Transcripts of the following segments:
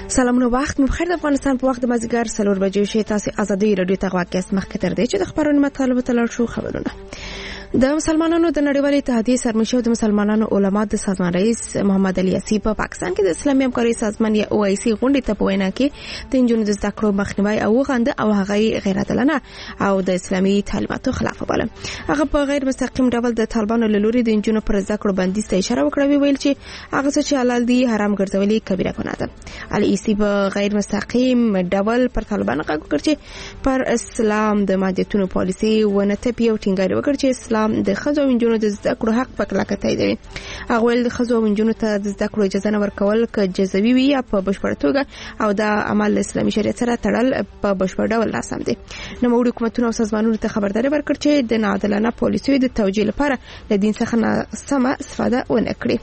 سلامونه وخت مبخیر د افغانستان په وخت د مازیګر 4 بجې شي. تاسو ازادي رادیو ته غواړئ چې مخکې تر دې چې د خبرونو مطالبه تلل شو خبرونه. د مسلمانانو د نړیوالې اتحادیې سرمشر د مسلمانانو علما د سازمان رئیس محمد علي اسی په پاکستان کې د اسلامي همکارۍ سازمان یا OIC غونډې ته په وینا کې د انجونو د زده کړو مخنیوي او غند او هغه غیر عادلانه او د اسلامي تعلیماتو خلاف وباله. هغه په غیر مستقیم ډول د طالبانو له لوري د انجونو پر زده کړو بندیز ته اشاره وکړه، ویل چې هغه څه چې حلال دي حرام ګرځولي کبیره ګناه ده. علي اسی په غیر مستقیم ډول پر طالبانو غږ وکړ چې پر اسلام د مادیتونو پالیسي ونه تپي او ټینګار وکړ چې اسلام د خزو انجونو د زده کړو حق په کلکه تاییدوي. هغه ویل د خزو انجونو ته د زده کړو اجازه نه ورکول ک جزوي وي یا په بشپړ توګه او د عمل اسلامي شریعت سره تړل په بشپړ ډول ناسم دي. نو حکومتونو او سازمانونو ته خبرداري ورکړ چې د ناعادلانه پالیسیو د توجیه لپاره له دین څخه سمه استفاده ونه کړي.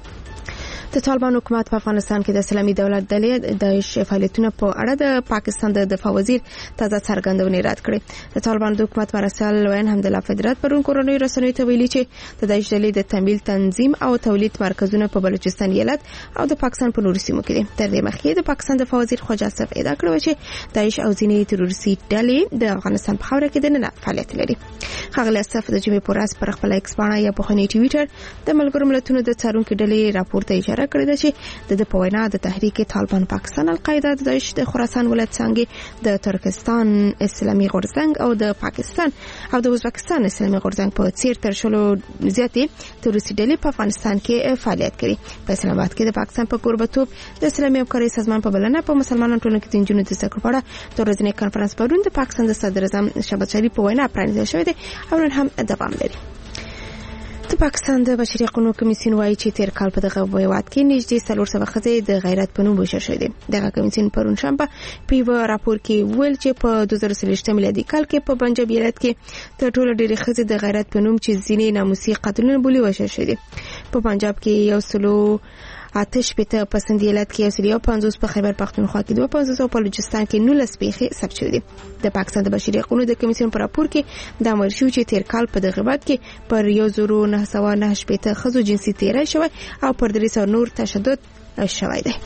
د طالبان حکومت په افغانستان کې د اسلامي دولت ډلې د فعالیتونو په اړه د پاکستان د دفاع وزیر تازه څرګندونې رد کړې. د طالبان د حکومت مرسل وین حمدالله فدرات پرون کورنۍ رسنیو ته ویلي چې د داعش ډلې د تمویل تنظیم او تولید مرکزونه په بلوچستان ایالت او د پاکستان په نورو سیمو کې دي. تر دې مخکې د پاکستان دفاع وزیر خواجه اسف ادعا کړې چې داعش او ځینې تروریستي ډلې د افغانستان په خاوره کې دننه فعالیت لري. ښاغلی اسف د جمعې په ورځ پر خپل ایکس باندې یا په خونی ټویټر د ملګرو ملتونو د څارونکو ډلې راپور ته اشاره کړې ده چې د پوینا د تحریک طالبان پاکستان القاعده د داعش د خراسان ولایت څنګه د ترکستان اسلامي غورځنګ او د پاکستان او د ازبکستان اسلامي غورځنګ په څیر تر شلو زیاتې تروریستي ډلې په افغانستان کې فعالیت کوي. په اسلام آباد کې د پاکستان په کوربتوب د اسلامي همکارۍ سازمان په بلنه په مسلمانانو ټولنه کې د انجونو د زده کړو په اړه د ورځني کانفرنس پرون د پاکستان د صدر اعظم شهباز شریف په وینا پرانیستل شوی دی او نن هم دوام لري. د پاکستان د بشري حقوقو کمیسیون وايي چې تیر کال په دغه هیواد کې نږدې 400 ښځې د غیرت په نوم وشل شوې دي. دغه کمیسیون پرون شنبه په یو راپور کې ویل چې په 2023 میلادي کال کې په پنجاب ایالت کې تر ټولو ډېرې ښځې د غیرت په نوم چې ځینې ناموسي قتلونه بولي وشل شوې دي. په پنجاب کې یو سلو آتش پته په سندھ ایالت کې 150 په خیبر پختونخوا کې 250 او په بلوچستان کې 19 پیښې ثبت شوې دي. د پاکستان د بشري حقوقو د کمیسیون په راپور کې دا امر شو چې تیر کال په دغه وخت کې پر 1909 پیښې خزو جنسي تیری شوی او پر 300 نور تشدد شوی دی.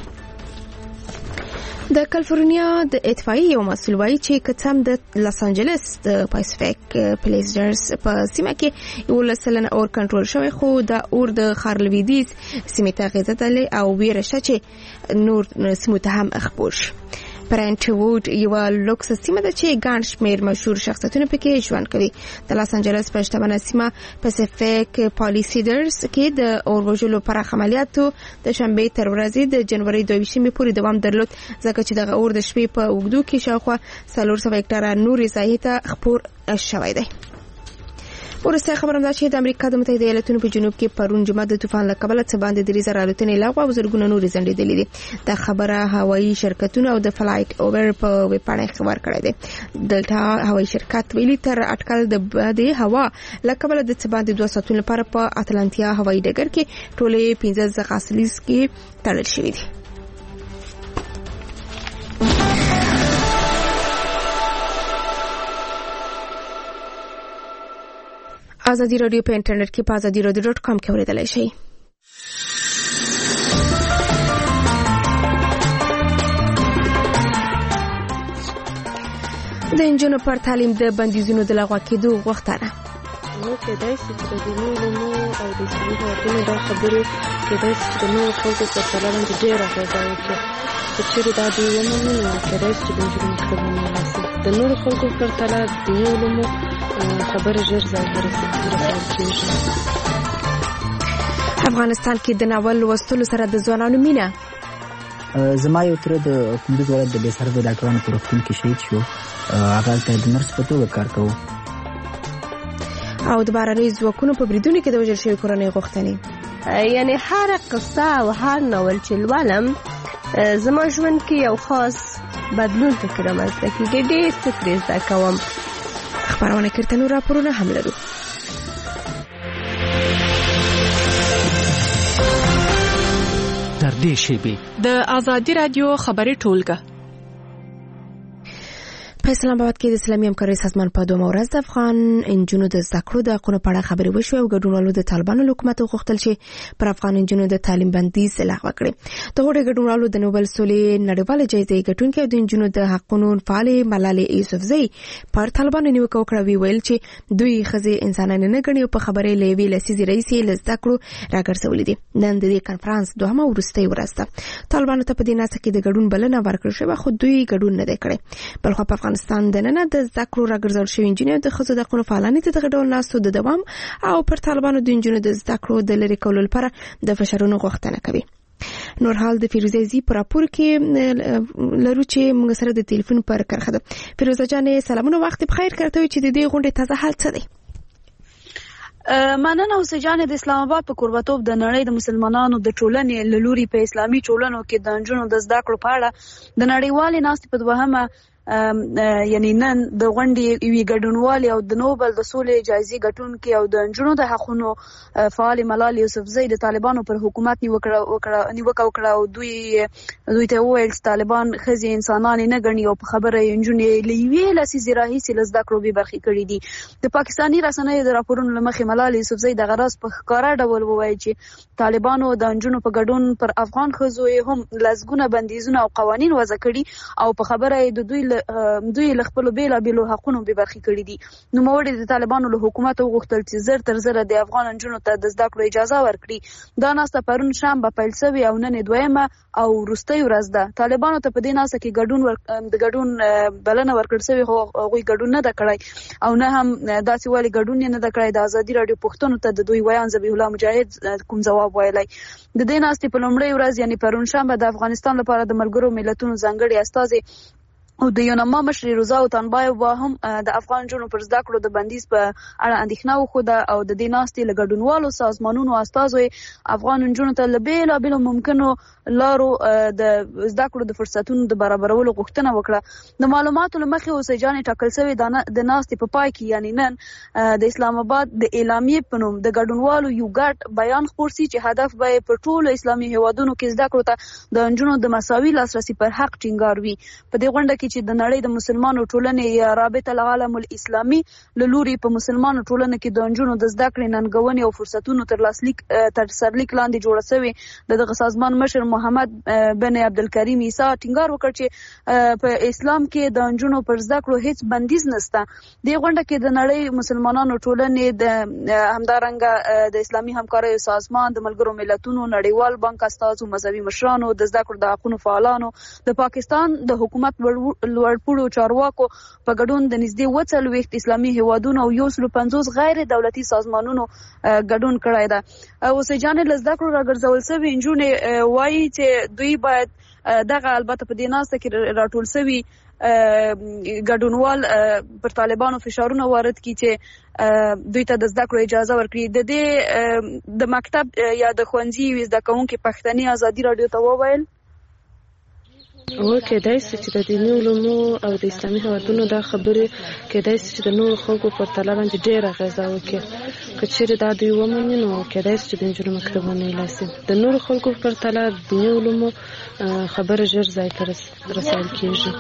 د کالیفورنیا د اطفائیې یو مسؤل وایي چې کتم د لاس انجلس د پاسفیک پلیزرز په سیمه کې 11 اور کنټرول شوی، خو د اور د خارلویدیز سیمه ته غځه دلې او ویره شته چې نور سیمه ته هم خپور شي. برنت وود یو لوکس سیمه ده چې ګڼ شمېر مشهور شخصیتونه پکې ژوند کوي. د لاس انجلس په شتمنه سیمه پاسفیک پالیسیدرز کې د اور وژلو پراخ عملیاتو د شنبه تر ورځې د جنوري 22 پورې دوام درلود، ځکه چې دغه اور د شپې په اوږدو کې شاوخوا 400 هکټاره نورې ساحې ته خپور شوی دی. ورسته خبرم ده چې د امریکا د متحده ایالاتونو په جنوب کې پرون جمعه د طوفان له کبله څه باندې 3,000 الوتنې لغوه او زرګونه نورې ځنډېدلې دي. دا خبره هوایي شرکتونه او د فلایټ اوور په ویبپاڼه خبر کړی دی. دلتا هوایي شرکت ویلي تر اټکل د باد هوا له کبله د څه باندې 2 ساعتونو لپاره په اتلانتیا هوایي ډګر کې ټولې 15 ځغاسلیز کې تړل شوي دي. ازادي رادیو په انټرنیټ کې په azadiradio.com کې اوریدلای شئ. د انجونو پر تعلیم د بندیزونو د لغوه کېدو غوښتنه. نو کېدای شي چې د دیني علومو او د اسلامي هېوادونو دا خبرې کېدای شي چې د نورو خلکو په پرتله باندې ډېره اغېزه وکړي. که چېرې دا دوی ومني نو کېدای شي چې د نجونو مکتب ونیولاسي. د نورو خلکو په پرتله د دیني علومو خبره ژر ځای ته رسول کېږي. افغانستان کې د ناول لوستلو سره د ځوانانو مینه. زما یو تره د کندوز ولایت د بېسرحده ډاکټرانو په روغتون کې شهید شو. هغه هلته د نرس په توګه کار کوو. او د بهرنیو ځواکونو په بریدونو کې د وژل شویو کورنیو غوښتنې. یعنی هر قصه او هر ناول چې لولم زما ژوند کې یو خاص بدلون پکې رامنځته کېږي. ډېر څه ترې زده کوم. خبرونه کې نور راپورونه هم لرو. در دې شیبې د ازادي رادیو خبري ټولګه. په اسلام آباد کې د اسلامي همکارۍ سازمان په دومره ورځ د افغان انجونو د زده کړو د حقونو په اړه خبرې وشوې او ګډونوالو د طالبانو حکومت وغوښتل چې پر افغان انجونو د تعلیم بندیز لغوه کړي. د هغوی ګډونوالو د نوبل سولې نړیواله جایزې ګټونکې او د انجونو د حقونو فعالې ملالۍ یوسفزۍ پر طالبانو نیوکه وکړه. ویل چې دوی ښځې انسانانې نه ګڼي او په خبرې له یوې لسیزې راهیسې له زده کړو راګرځولې دي. نن د دې کنفرانس دوهمه وروستۍ ورځ ده. طالبانو ته په دې ناسه کې د ګډون بلنه ورکړل شوې خو دوی ګډون نه دی کړی. بلخو په افغانستان د نن د زده کړو راګرځول شوی انجینر د ښځو د حقونو فعالانې ته دغه ډول ناستو د دوام او پر طالبانو د انجونو د زده کړو د لرې کولو لپاره د فشارونو غوښتنه کوي. نور حال د فیروزه زی پر راپور کې لرو چې موږ سره د ټلیفون پر کرخه ده. فیروزه جانې سلامونه، وخت بخیر. کړته چې د دې غونډې تازه حال څه دی؟ مننه اوسجانې. د اسلام آباد په کوربتوب د نړۍ د مسلمانانو د ټولنې له لوري په اسلامي ټولنو کې د انجونو د زده کړو په اړه د نړیوالې ناستې په دوهمه یعنی نن د غونډې یوې ګډونوالې او د نوبل د سولې جایزې ګټونکې او د انجونو د حقونو فعالې ملالۍ یوسفزۍ د طالبانو پر حکومت نیوکه وکړه او دوی ته وویل چې طالبان ښځې انسانانې نه ګڼي او په خبره یې نجونې له یوې لسیزې راهیسې له زده کړو بې برخې کړي دي. د پاکستاني رسنیو د راپورونو له مخې ملالۍ یوسفزۍ دغه راز په ښکاره ډول وویل چې طالبانو د انجونو په ګډون پر افغان ښځو یې هم لسګونه بندیزونه او قوانین وضع کړي او په خبره یې د دوی له خپلو بیلابیلو حقونو بې برخې کړي دي. نوموړي د طالبانو له حکومت وغوښتل چې زر تر زره د افغان انجونو ته د زده کړو اجازه ورکړي. دا ناسته پرون شنبه پیل شوې او نن دویمه او وروستۍ ورځ ده. طالبانو ته په دې ناسته کې د ګډون بلنه ورکړل شوې خو هغوی ګډون نه ده کړی او نه هم داسې ولې ګډون یې نه ده کړی. د ازادي راډیو پوښتنو ته د دوی ویان ذبیح الله مجاهد کوم ځواب ویلی. د دې ناستې په لومړۍ ورځ یعنی پرون شنبه د افغانستان لپاره د ملګرو ملتونو ځانګړي استازي او د یونما مشر روزا او تنبایو هم د افغان جنونو پر زده کړو د بندیز په اړه اندېښنه وښوده او د دې ناستې له ګډونوالو سازمانونو استازو افغان جنونو ته له بیلابیلو ممکنو لارو د زده کړو د فرصتونو د برابرولو غوښتنه وکړه. د معلوماتو له مخې اوسېجانې ټاکل شوې د ناستې په پای کې یعنی نن د اسلام آباد د اعلامیې په نوم د ګډونوالو یو ګډ بیان خپور شي چې هدف به یې په ټولو اسلامي هیوادونو کې زده کړو ته د نجونو د مساوي لاسرسي پر حق ټینګار وي. په دې غونډه کې چې د نړۍ د مسلمانو ټولنې یا رابطه العالم الاسلامي له لوري په مسلمانو ټولنه کې د نجونو د زده کړې ننګونې او فرصتونو تر سرلیک لاندې جوړه شوې دغه سازمان مشر محمد بن عبدالکریم عیسی ټینګار وکړ چې په اسلام کې د نجونو پر زده کړو هیڅ بندیز نشته. د غونډه کې د نړۍ مسلمانانو ټولنې د همدارنګه د اسلامي همکارۍ سازمان د ملګرو ملتونو نړیوال بانک استازو مذهبي مشرانو د زده کړو د حقونو فعالانو د پاکستان د حکومت لوړپوړو چارواکو په ګډون د نږدې 40 اسلامي هیوادونو او 150 غیر دولتي سازمانونو ګډون کړی ده. اوسېجانې له زده کړو راګرځول شوي نجونې وایي چې دوی باید دغه البته په دې ناسته کې راټول شوي ګډونوال پر طالبانو فشارونه وارد کړي چې دوی ته د زده کړو اجازه ورکړي. د دې د مکتب یا د ښوونځي زده کوونکي پښتني ازادي راډیو ته وویل کېدای شي چې د دیني علومو او د اسلامي هیوادونو دا خبرې کېدای شي چې د نورو خلکو پر تله باندې ډېره اغېزه وکړي. که چېرې دا دوی ومني نو کېدای شي چې د نجونو مکتبونه یې لاسي. د نورو خلکو پر تله د دیني علومو خبره ژر ځای ته رسول کېږي.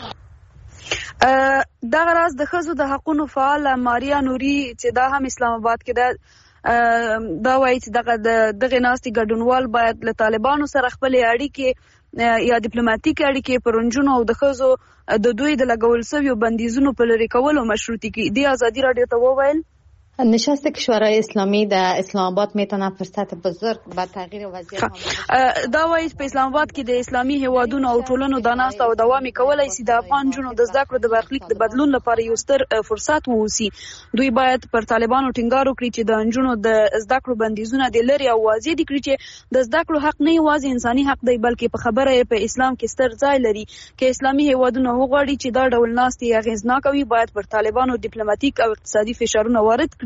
دغه راز د ښځو د حقونو فعاله ماریا نوري چې دا هم اسلام آباد کې ده دا وایي چې دغه ناستې ګډونوال باید له طالبانو سره خپلې اړیکې یا ډیپلوماټیک اړیکې پر نجونو او د ښځو د دوی د لګول شویو بندیزونو په لرې کولو مشروطی کړي. د ازادي راډیو ته وویل نشست کشورهای اسلامی در اسلام آباد میتونه فرصت بزرگ به تغییر وضعیت دا وایي په اسلام آباد کې د اسلامي هیوادونو او ټولنو د ناسته او دوام کولای شي د افغان جنونو د زده کړو د برخلیک د بدلون لپاره یو ستر فرصت ووسی. دوی باید پر طالبانو ټینګار وکړي چې د نجونو د زده کړو بندیزونه د لري او واضح دي کړي چې د زده کړو حق نه یوازې انساني حق دی بلکې په خبره یې په اسلام کې ستر ځای لري. کې اسلامي هیوادونو وغواړي چې دا ډول ناستې اغیزناک وي باید پر طالبانو ډیپلوماټیک او اقتصادي فشارونه وارد کړي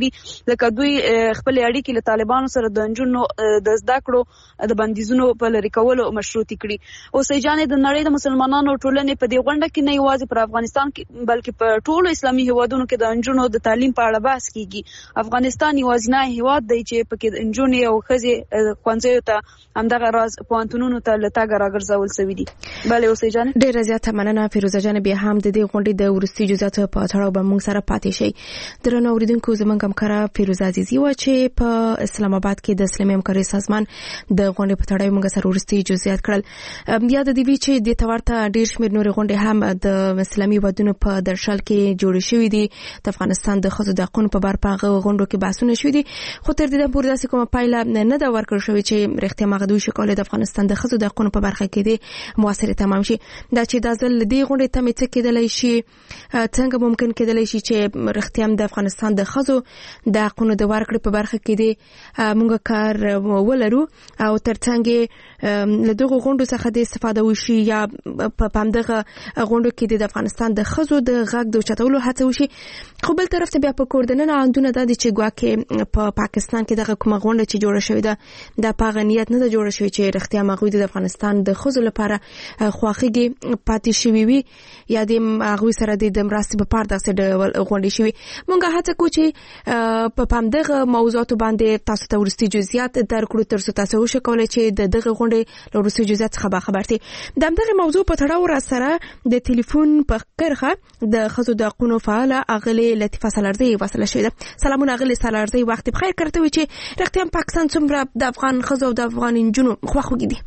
کړي لکه دوی خپل اړیکې له طالبانو سره د نجونو د زده کړو د بندیزونو په لري کولو مشروطي کړي. اوس جانې د نړۍ د مسلمانانو ټولنې په دې غونډه کې نه یوازې پر افغانستان کې بلکې په ټولو اسلامي هیوادونو کې د نجونو د تعلیم په اړه بحث کیږي. افغانستان یوازینی هیواد دی چې پکې نجونې او ښځې ښوونځیو ته همدغه راز پوهنتونونو ته له تګ راګرځول شوي دي. بله اوس جانې ډېره زیاته مننه فیروزه جان. بیا هم د دې غونډې د وروستي جزئیاتو په تړاو به موږ سره پاتې شي. درنو اوریدونکو زموږ همکاره فیروزه عزیزي و چې په اسلام آباد کې د اسلامي همکارۍ سازمان د غونډې په تړاو موږ سره وروستي جزئیات کړل. بیا د دې وی چې د تورته ډېر شمېر نورې غونډې هم د اسلامي هیوادونو په درشل کې جوړې شوې دي. د افغانستان د ښځو د حقونو په باره په هغه غونډو کې بحثونه شوي دي، خو تر دې پورې داسې کومه پایله نه ده ورکړل شوې چې رښتیا هغه دوی شکایت د افغانستان د ښځو د حقونو په برخه کې دي موثر تمام شي. دا چې دا ځل دې غونډې ته څه کېدلی شي، څنګه ممکن کېدلی شي چې رښتیا د افغانستان د ښځو د حقونو د ورکړې په برخه کې دي موږ کار ولرو او ترڅنګ له دغه غونډو څخه د استفاده وشي یا په همدغه غونډو کې د افغانستان د ښځو د غږ د اوچتولو هڅه وشي. خو بل طرف ته بیا په کور دننه اندونه دا دي چې ګواکې په پاکستان کې دغه کومه غونډه چې جوړه شوې ده دا په هغه نیت نه ده جوړه شوې چې رښتیا هغوی د افغانستان د ښځو لپاره خواخوږي پاتې شوي وي یا د هغوی سره د مرستې په پار داسې ډول غونډې شوي. موږ هڅه کوو چې په همدغه موضوعاتو باندې تاسو ته وروستي جزئیات درکړو تر څو تاسو وشکولی چې د دغه غونډې له وروستي جزئیات څخه باخبر شئ. د همدغې موضوع په تړاو را سره د ټلیفون په کرښه د ښځو د حقونو فعاله اغلې لطیفه سالارزی وصله شوې ده. سلامونه اغلې سالارزی، وخت بخیر. کرته وي چې رښتیا پاکستان څومره د افغان ښځو او د افغان نجونو خواخوږي دي؟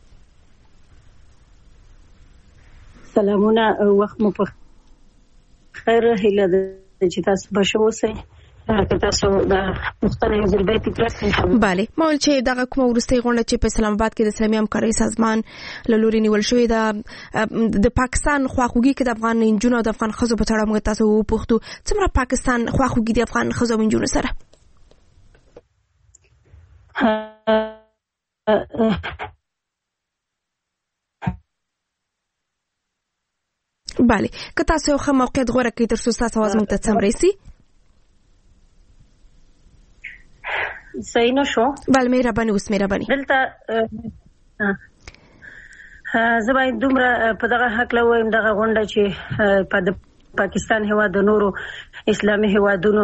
سلامونه، وخت مو په خیر. هیله ده چې تاسو به ښه اوسئ. بله، مول چې دغه کومه وروستۍ غونډه چې په اسلام آباد کې د اسلامي همکارۍ سازمان له لوري نیول شوې ده د پاکستان خواخوږي کې د افغان نجونو او د افغان ښځو په تړاو موږ تاسو وپوښتو څومره پاکستان خواخوږي د افغان ښځو او نجونو سره؟ بله، که تاسو یو ښه موقعیت غوره کړئ تر څو ستاسو اواز موږ ته سم رسي. صحیح نه شو؟ بله، مهرباني اوس مهرباني. دلته زه باید دومره په دغه هکله ووایم دغه غونډه چې په پاکستان هېواد د نورو اسلامي هېوادونو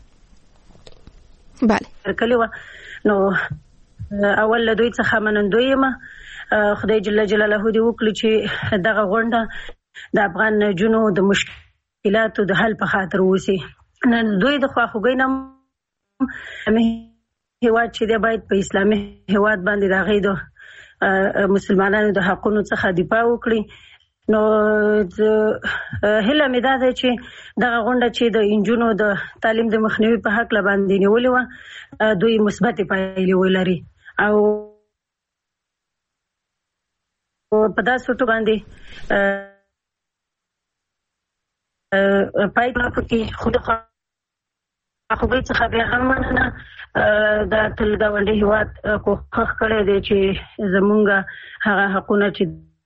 ورکړې وه، نو اول له دوی څخه منندوی یم. خدای جل جلاله دې وکړي چې دغه غونډه د افغان نجونو د مشکلاتو د حل په خاطر وشي. دوی د خواخوږۍ نه هیواد چې دی باید په اسلامي هیواد باندې د هغې د مسلمانانو د حقونو څخه دفاع وکړي. نو هیله مې دا ده چې دغه غونډه چې د نجونو د تعلیم د مخنیوي په هکله باندې نیولې وه دوی مثبتې پایلې ولري او په داسې توګه باندې پای نه پکې خود خواخوږۍ څخه بیا هم مننه. دا تل ګاونډي هېواد کوښښ کړی دی چې زمونږ هغه حقونه چې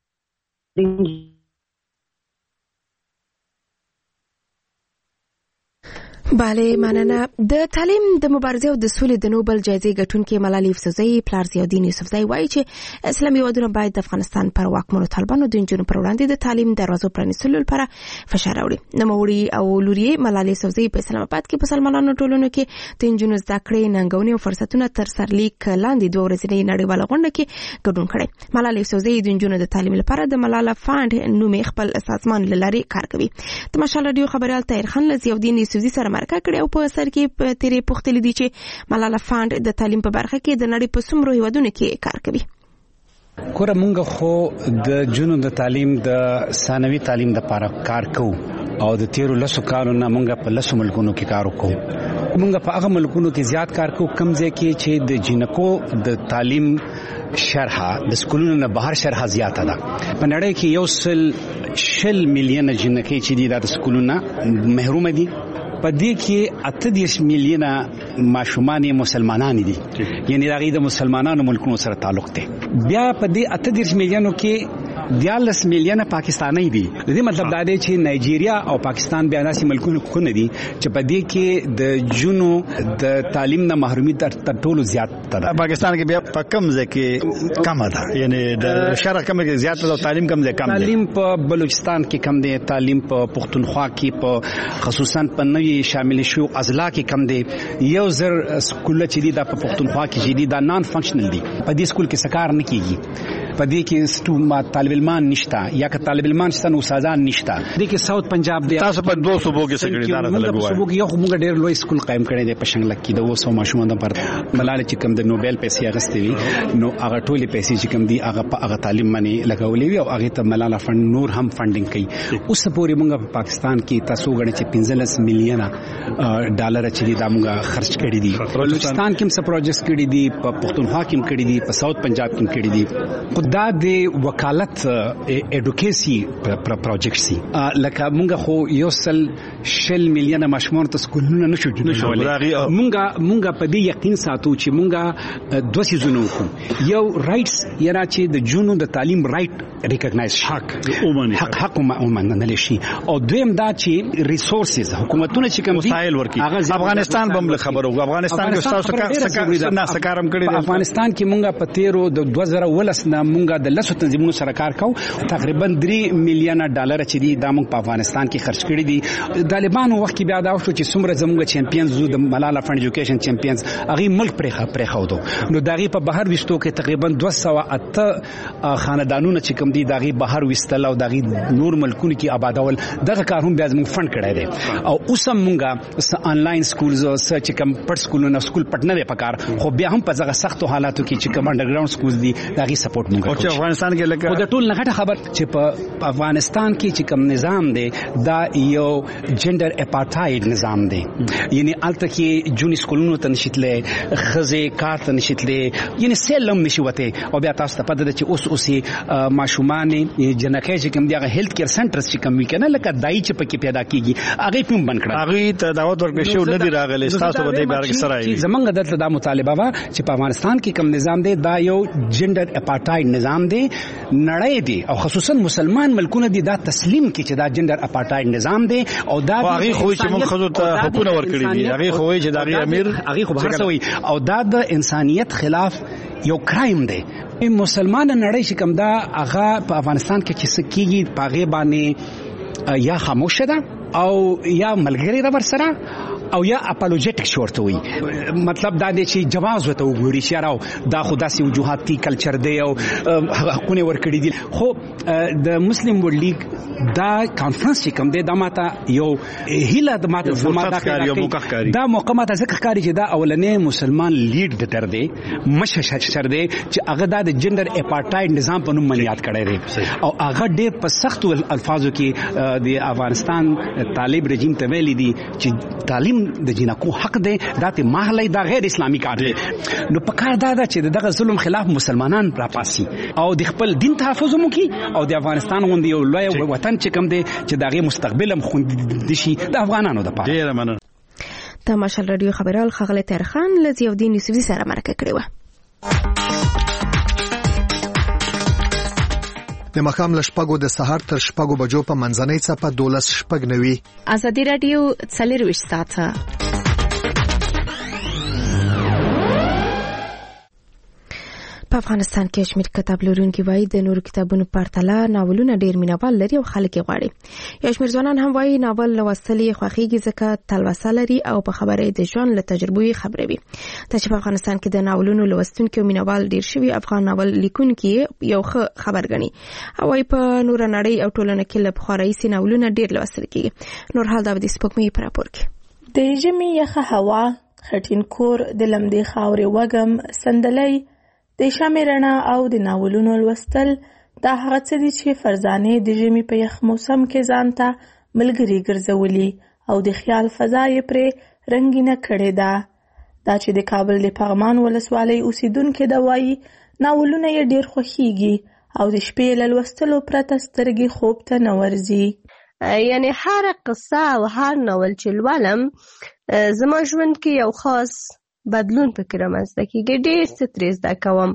بله، مننه. د تعلیم د مبارزې او د سولې د نوبل جایزې ګټونکې ملالۍ یوسفزۍ پلار ضیاءالدین یوسفزۍ وایي چې اسلامي هېوادونه باید د افغانستان پر واکمنو طالبانو د نجونو پر وړاندې د تعلیم دروازو پرانیستلو لپاره فشار راوړي. نوموړي او لور یې ملالۍ یوسفزۍ په اسلام آباد کې په مسلمانانو ټولنو کې د نجونو زده کړې ننګونې او فرصتونه تر سرلیک لاندې 2 ورځنۍ نړیواله غونډه کې ګډون کړی. ملالۍ یوسفزۍ د نجونو د تعلیم لپاره د ملاله فانډ نومې خپل سازمان له لارې کار کوي. د مشال راډیو خبريال طاهر خان له ضیاءالدین یوسفزۍ سره مرکه کړې او په سر کې تیرې پوښتلې دي چې ملاله فانډ د تعلیم په برخه کې د نړۍ په څومره هیوادونو کې کار کوي. کومه مونږ خو د جنونو د تعلیم د ثانوي تعلیم د لپاره کار کوو او د 13 کالو نه مونږ په 10 ملکونو کې کار وکړو. مونږ په هغه ملکونو کې زیات کار کوو کوم ځای کې چې د جنکو د تعلیم شرح د سکولونو نه بهر شرح زیاته ده. په نړۍ کې 1.6 میلیونه جنکې چې دي د سکولونو محروم دي. په دې کې 80 میلیونه ماشومان مسلمانان دي، یعنی د مسلمانانو ملکونو سره تعلق دی. بیا په دې 80 میلیونو کې 14 میلیونه پاکستانی دي. د دې مطلب دا دی چې نایجیریا او پاکستان بیا داسې ملکونه دي چې په دې کې د جنو د تعلیم نه محرومي تر ټولو زیات ده. پاکستان کې بیا په کم ځای کې کم ده، یعنی د شرق کم کې زیات ده، تعلیم کم ځای کم ده. تعلیم په بلوچستان کې کم دی، تعلیم په پښتونخوا کې په خصوصا په نوې شامل شو اضلاع کې کم دی. 1000 سکول چې دي د پښتونخوا کې چې دي دا نان فنکشنل دي. په دې سکول کې سکار نه کیږي، په دې کې طالب علمان نشته یا که طالب علمان شته نو استادان نشته. دې کې ساوث پنجاب دی. تاسو په 2 صوبو کې سګړي دار غلګوي. په صوبو کې یو موږ ډېر لوی سکول قائم کړی دی په شنګلک کې د 200 ماشومان پر ملاله چې کوم د نوبل پیسې اغستې وي نو هغه ټولې پیسې چې کوم دي هغه تعلیم باندې لګولې وي او هغه ته ملاله فند نور هم فندینګ کوي. اوس پورې موږ په پاکستان کې تاسو غواړئ چې 15 میلیونه ډالر چې دا موږ خرج کړی دي. بلوچستان کې هم څه پروجیکټ کړی دي، په پښتونخوا کې هم کړی دي، په ساوث پنجاب کې هم کړی دي. خدای دې وکالت ایډوکیسي پروجیکټ سي لکه مونږ خو 100 میلیونه ماشومان ته سکولونه نشو جوړولای. مونږ په دې یقین ساتو چې مونږ 2 سيزونه وکړو. یو رائټس یرا چې د جنونو د تعلیم رائټ ریکګنایز حق ومنل شي، او دویم دا چې ریسورسز حکومتونه چې کوم دي افغانستان بم خبرو افغانستان کې تاسو سکارم کړی دی. افغانستان کې مونږ په 13 د 2019 نه مونږ د لسو تنظیمونو سره کار کوو. تقریبا 3 میلیونه ډالر چې دي دا موږ په افغانستان کې خرج کړی دي. طالبانو وخت کې بیا دا شو چې څومره زموږ چیمپیونز زو د ملاله فند ایجوکیشن چیمپیونز هغه ملک پرې خودو نو دغه په بهر وشتو کې تقریبا 208 خاندانونه چې کوم دي دغه بهر وستل او دغه نور ملکونو کې آبادول. دغه کار هم بیا زموږ فند کړی دی او اوس هم مونږه انلاین سکولز او چې کوم پټ سکولونه سکول پټ نه دی پکار، خو بیا هم په ځغه سختو حالاتو کې چې کوم انډرګراوند سکولز دي دغه سپورټ مونږ کوو. افغانستان کې لکه د ټول نه خبر چې په افغانستان کې چې کوم نظام دی دا یو جندر اپارټاید نظام دی. یعنی الته کې جونی سکولونو ته نشیتلې، خزه کار ته نشیتلې، یعنی سلم نشي وته. او بیا تاسو ته پته ده چې اوس ماشومان جنکه چې کوم دی هغه هیلث کیر سنټرز چې کوم وکنه لکه دای چې پکې پیدا کیږي هغه پم بند کړه. هغه ته دعوت ورکړل شو نه دی راغلی. تاسو په دې باره کې سره ای زمونږ دلته دا مطالبه وا چې په افغانستان کې کوم نظام دی دا یو جندر اپارټاید نظام دی. نړۍ دی او خصوصا مسلمان ملکونه دي دا تسلیم کی چې دا جندر اپارټاید نظام دی او دا هغه خو چې موږ خزو ته حقوق ورکړي دي. هغه خو چې دا امیر هغه خو هرڅوي او دا د انسانيت خلاف یو کرایم دی. مسلمان نړۍ چې کوم دا هغه په افغانستان کې چې سکیږي پاغه باندې یا خاموش ده او یا ملګری دا ورسره او یا اپولوجیټک شورت وي. مطلب دا دی چې جواز وته وګوري چې راو دا خداسي وجوهات کی کلچر دی او حقونه ورکړي دي. خو د مسلم ورلد لیگ دا کانفرنس چې کوم دی دا ماته یو هیله د ماته دا موقع ماته ځکه ښکاري چې دا اولنې مسلمان لیډ ډټر دی مشهور دی چې هغه د جندر اپارټاید نظام په نوم باندې یاد کړی دی او هغه ډېر په سختو الفاظو کې د افغانستان طالب رژیم ته ویلي دي چې تعلیم د جنکو حق دی، دا ته ماهلی دا غیر اسلامي کار دی. نو په کار دا چې دغه ظلم خلاف مسلمانان راپاسي او د خپل دین تحفظ وکړي او د افغانستان غوندي یو لوی وطن چې کوم دی چې دغه مستقبل هم خوندي شي د افغانانو د پاره. ډیر مننه. تماشا رادیو خبرال خغله ترخان لزی الدین یوسفی سره مرکه کړې و. د مخام لشپګو د سحر تر شپګو بجو په منځنۍ څپه 12:09 ازادي رادیو 24 ساعته. په افغانستان کې شمیر کتاب لرونکي وایي د نورو کتابونو پرتله ناولونه ډیر مینوال لري او خلک یې غواړي. یو شمیر ځوانان هم وایي ناول لوستل یې خوښیږي ځکه تلوسه لري او په خبرې د ژوند له تجربو یې خبروي. چې په افغانستان کې د ناولونو لوستونکي او مینوال ډیر شوي افغان ناول لیکونکي یو ښه خبر ګڼي او وايي په نور نړۍ او ټولنه کې له پخوا راهیسې ناولونه ډیر لوستل کېږي. نور حال دا د سپوږمۍ په راپور کې د ژمي یخه هوا، خټین کور، د لمدې خاورې وږم، سندلۍ، د شمع رڼا او د ناولونو لوستل دا هغه څه دي چې فرزانې د ژمي په یخ موسم کې ځان ته ملګري ګرځولي او د خیال فضا یې پرې رنګینه کړې ده. دا چې د کابل د پغمان ولسوالۍ اوسیدونکې ده وایي ناولونه یې ډېر خوښیږي او د شپې له لوستلو پرته سترګې خوب ته نه ورځي. یعنی هر قصه او هر ناول چې لولم زما ژوند کې یو خاص بدلون پکې رامنځته کېږي. ډېر څه ترې زده کوم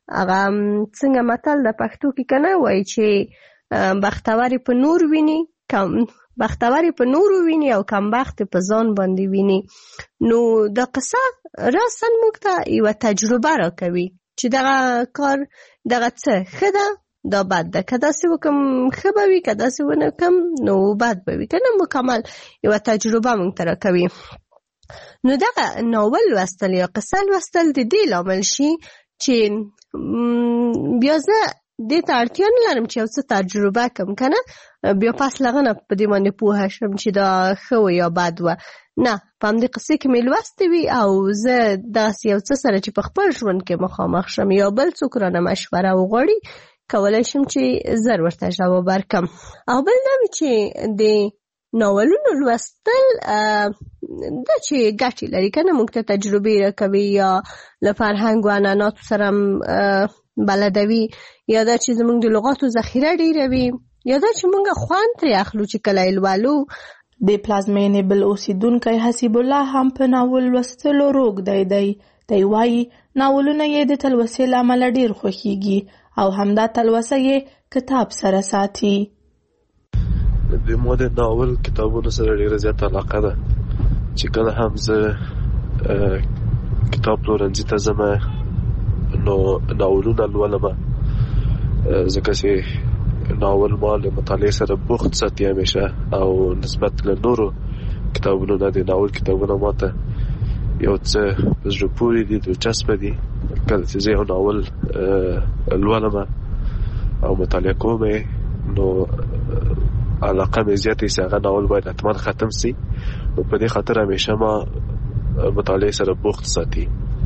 هغه څنګه متل د پښتو کې کنه وایي چې بختوري په نور ویني بختوري په نورو ویني او کمبخت په ځان باندې ویني. نو د قصه راساً موږ ته یوه تجربه راکوي چې دغه کار دغه څه ښه ده دا بد ده، که داسې وکړم ښه به وي، که داسې ونه کړم نو بد به وي، که نه مکمل یوه تجربه موږ ته راکوي. نو دغه ناول لوستل یا قصه لوستل د دې لامل شي چې بیا زه دې ته اړتیا نه لرم چې یو څه تجربه کړم که نه بیا پس لغنه په دې باندې پوهه شم چې دا ښه و یا بد و. نه، په همدې قصې کې مې لوستې وي او زه داسې یو څه سره چې په خپل ژوند کې مخامخ شم یا بل څوک رانه مشوره وغواړي کولی شم چې زر ورته جواب ورکړم. او بل دا وي چې د ناولونو لوستل دا چې ګټې لري که نه موږ ته تجربې راکوي یا له فرهنګ و عنعناتو سره بلدوي، یا دا چې زموږ د لغاتو ذخیره ډېروي، یا دا چې موږ خوند ترې اخلو چې کله یې لولو. د پلازمینې بل اوسیدونکی حسیب الله هم په ناول لوستلو روږدی دی. دی وایي ناولونه یې د تلوسې له امله ډېر خوښیږي او همدا تلوسه یې کتاب سره ساتي. د ما د ناول کتابونو سره ډېره زیاته علاقه ده چې کله هم زه کتاب پلورنځي ته ځم نو ناولونه لولم، ځکه چې ناول ما له مطالعې سره بوخت ساتي همیشه او نسبت له نورو کتابونو نه د ناول کتابونه ماته یو څه په زړه پورې دي، دلچسپه دي. کله چې زه یو ناول لولم او مطالعه کوم نو علاقه مې زیاته شي هغه ناول باید حتما ختم شي، نو په دې خاطر همیشه ما مطالعه سره بوخت ساتي.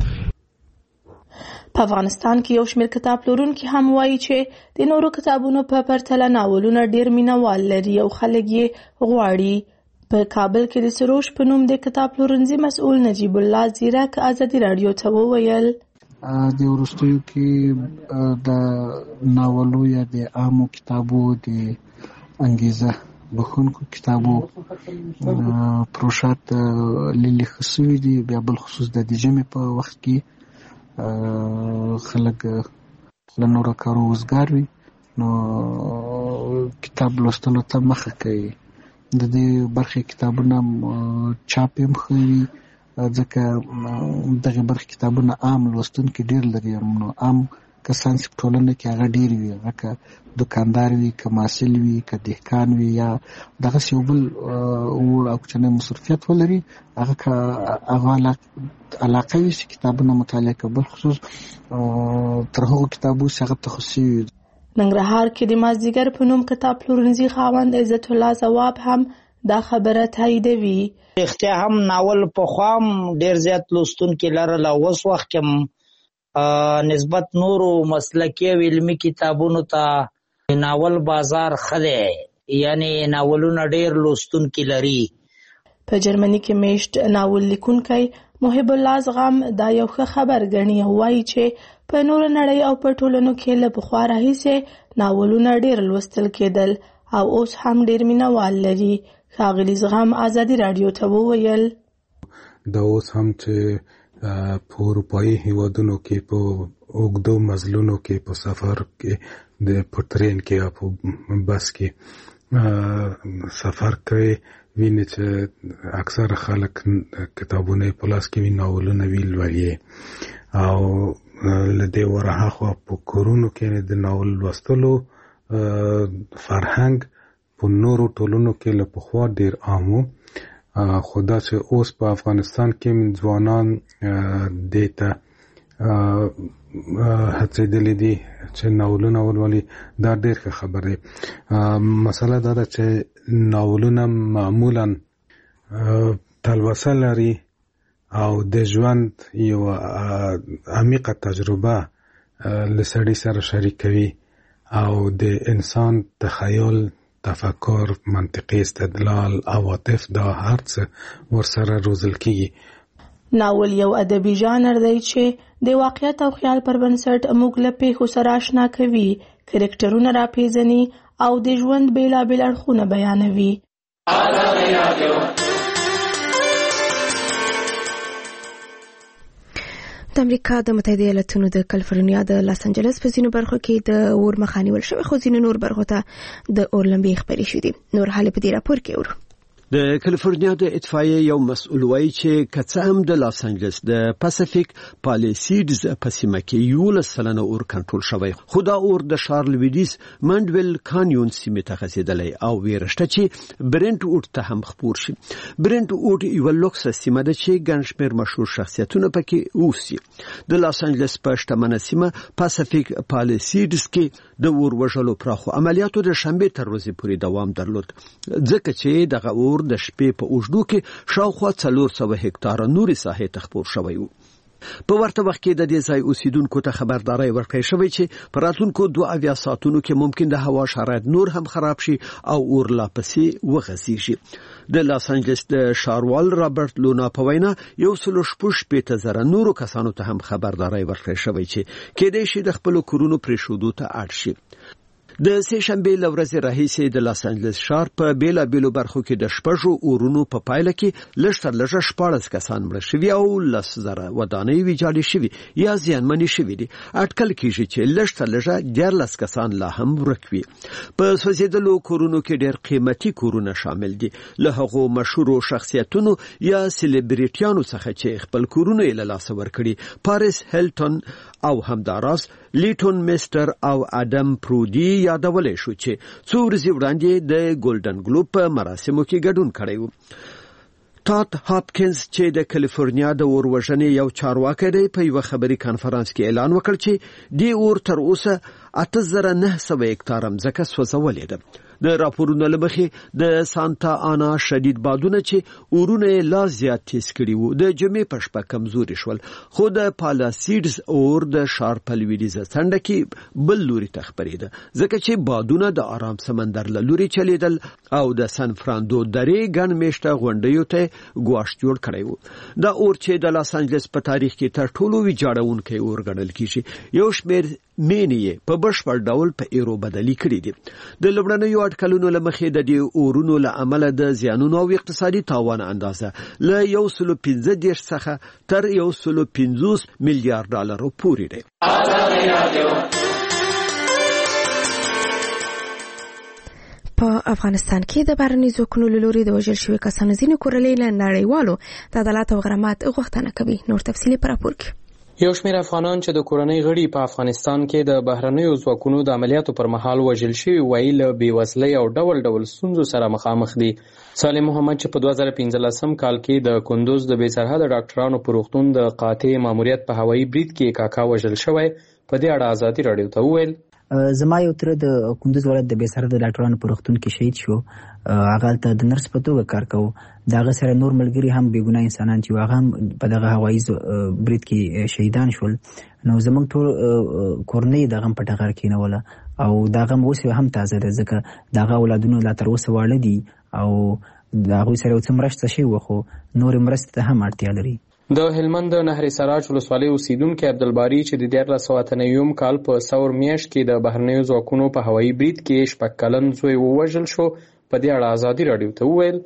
په افغانستان کې یو شمېر کتاب پلورونکي هم وایي چې د نورو کتابونو په پرتله ناولونه ډېر مینوال لري او خلک یې غواړي. په کابل کې د سروش په نوم د کتاب پلورنځي مسؤل نجیب الله زیرک ازادي راډیو ته وویل د وروستیو کې د ناولو یا د عامو کتابو د انګیزه بخونکو کتابو پروشات لیلی خصوی دي. بیا بل خصوص د جمع په وخت کې خلک له نورو کارو وزګار وي نو کتاب لوستلو ته مخه کوي. د دې برخې کتابونه چاپ هم ښه وي ځکه دغه برخې کتابونه عام لوستونکي ډېر لري. نو عام کسان چې په ټولنه کې هغه ډېر وي، هغه که دوکاندار وي، که محصل وي، که دهقان وي، یا دغسې یو بل وړ او کوچنی مصروفیت ولري، هغه که هغه علاقه وي چې کتابونه مطالعه کوي، بالخصوص تر هغو کتابو چې هغه تخصصي وي. ننګرهار کې د مازدیګر په نوم کتاب پلورنځي خاوند عزت الله ځواب هم دا خبره تاییدوي. رښتیا هم ناول پخوا هم ډېر زیات لوستونکي لرل او اوس وخت کې نسبت نورو مسلکي او علمي کتابونو ته ناول بازار ښه دی، یعنې ناولونه ډېر لوستونکي لري. په جرمني کې میشت ناول لیکونکی محب الله زغم دا یو ښه خبر ګڼي او وایي چې په نوره نړۍ او په ټولنو کې له پخوا راهیسې ناولونه ډېر لوستل کېدل او اوس هم ډېر مینوال لري. ښاغلي زغم ازادي راډیو ته وویل دا اوس هم چې په اروپایي هیوادونو کې په اوږدو مزلونو کې په سفر کې په ټرین کې یا په بس کې سفر کوي ویني چې اکثر خلک کتابونه په لاس کې وي، ناولونه وی لولي او له دې ورهاخوا په کورونو کې د ناول لوستلو فرهنګ په نورو ټولنو کې له پخوا ډېر عام و، خو دا چې اوس په افغانستان کې ځوانان دې ته هڅېدلي دي چې ناولونه ولولي، دا ډېر ښه خبر دی. مسله دا ده چې ناولونه معمولا تلوسه لري او د ژوند یو عمیقه تجربه له سړي سره شریکوي او د انسان تخیل، تفکر، منطقي استدلال، عواطف دا هر څه ورسره روزل کیږي. ناول یو ادبي ژانر دی چې د واقعیت او خیال پر بنسټ موږ له پیښو سره آشنا کوي، کرکټرونه راپېژني او د ژوند بېلابېل اړخونه بیانوي. د امریکا د متحده ایالاتونو د کالیفورنیا د لاس انجلس په ځینو برخو کې د اور مخه نیول شوې، خو ځینو نور برخو ته د اور لمبې خپرې شوې دي. نور حال په دې راپور کې اورو. د کالیفورنیا د اطفائیه یو مسؤل وایي چې کڅ هم د لاس انجلس د پاسفیک پالیسیډز په سیمه کې 11 اور کنټرول شوی، خو دا اور د ښار لویدیز منډویل کانیون سیمه ته رسیدلی او ویرشته چې برنت ووډ ته هم خپور شي. برنت ووډ یو لوکس سیمه ده چې ګڼ شمېر مشهور شخصیتونه پکې اوسي. د لاس انجلس په شتمنه سیمه پاسفیک پالیسیډز کې د اور وژلو پراخو عملیاتو د شنبه تر ورځې پورې دوام درلود، ځکه چې دغه اور د شپې په اوږدو کې شاوخوا 400 هکتاره نورې ساحې ته خپور شوی و. په ورته وخت کې د دې ځای اوسیدونکو ته خبرداري ورکړې شوې چې په راتلونکو 2 ساعتونو کې ممکن د هوا شرایط نور هم خراب شي او اور لا پسې وغځيږي. د لاس انجلس د شاروال رابرټ لونا په وینا 1.8 نورو کسانو ته هم خبرداري ورکړې شوې چې کېدای شي د خپل کورونو پرېښودو ته اړ شي. د سه شنبه لورځ راهیسې د لاس انجلس ښار په بیلا بیلو برخو کې د شپږو اورونو په پایله کې لږ تر لږه 14 کسان مړه شوي او 10,000 ودانۍ ویجاړې شوي یا زیانمنې شوي دي. اټکل کېږي چې لږ تر لږه 14 کسان لا هم ورک وي. په سوځېدلو کورونو کې ډېر قیمتي کورونه شامل دي، له هغو مشهورو شخصیتونو یا سلیبریټیانو څخه چې خپل کورونه یې له لاسه ورکړي. پاریس هیلټن او همداراز لیټون میستر او ادم پرودي یادولې شو چې څو ورځې وړاندې د ګولډن ګلوب په مراسمو کې ګډون کړی و. ټاد هاپکینز چې د کالیفورنیا د اور وژنې یو چارواکی دی په یو خبري کانفرنس کې اعلان وکړ چې د اور تر اوسه 8900 هکتاره ځمکه سوځولې ده. د راپورونو لمخې د سانتا آنا شدید بادونه چې اورونه لا زیات تیز کړي وو د جمعې په شپه کمزوري شول، خو د پالاسیډز اور د شار په لویدیځه څنډه کې بل لوري ته خپرېده، ځکه چې بادونه د آرام سمندر له لوري چلیدل او د سان فرانسیسکو درې ګڼ میشته غونډیو ته ګواښ جوړ کړی وو. دا اور چې د لاس انجلس په تاریخ کې تر ټولو ویجاړونکی اور ګڼل کیږي، یو شمېر مینې په بشپړ ډول په ایرو بدلی کړی دي. د لومړنیو اټکلونو له مخې د دې اورونو له امله د زیانونو او اقتصادي تاوان اندازه له 115 څخه تر 150 میلیارډ ډالر پورې ده. په افغانستان کې د بهرني ځواکونو له لوري د وژل شوي کسانو ځینې کورنۍ له نړیوالو د عدالت او غرامت غوښتنه کوي. نور تفصیلي په راپور کې. یو شمېر افغانان چې د کورنۍ غړي په افغانستان کې د بهرنیو ځواکونو د عملیاتو پر مهال وژل شوي وایي له بېوزلۍ او ډول ډول ستونزو سره مخامخ دي. سالم محمد چې په 2015 کال کې د کندوز د بې سرحده ډاکټرانو په روغتون د قاطع ماموریت په هوایي برید کې کاکا وژل شوی، په دې اړه ازادي راډیو ته وویل زما یو تر د کندوز ولایت د بې سرحده ډاکټرانو په روغتون کې شهید شو. هغه ته د نرس په توګه کار کوو. دغه سره نور ملګري هم بې ګناه انسانان چې هغه هم په دغه هوایي برید کې شهیدان شول. نو زموږ ټول کورنۍ دغه په ټغر کېنوله او دغه اوس هم تازه ده، ځکه دغه اولادونه لا تر اوسه واړه دي او دغه سره څه مرسته شوی خو نور مرسته ته هم اړتیا لري. د هلمند د نهر سراج ولسوالۍ اوسیدونکي عبدالباري چې د 1998 کال په ثور میاشت کې د بهرنیو ځواکونو په هوایي برید کې 6 کلن زوی ووژل شو، په دې اړه ازادي راډیو ته وویل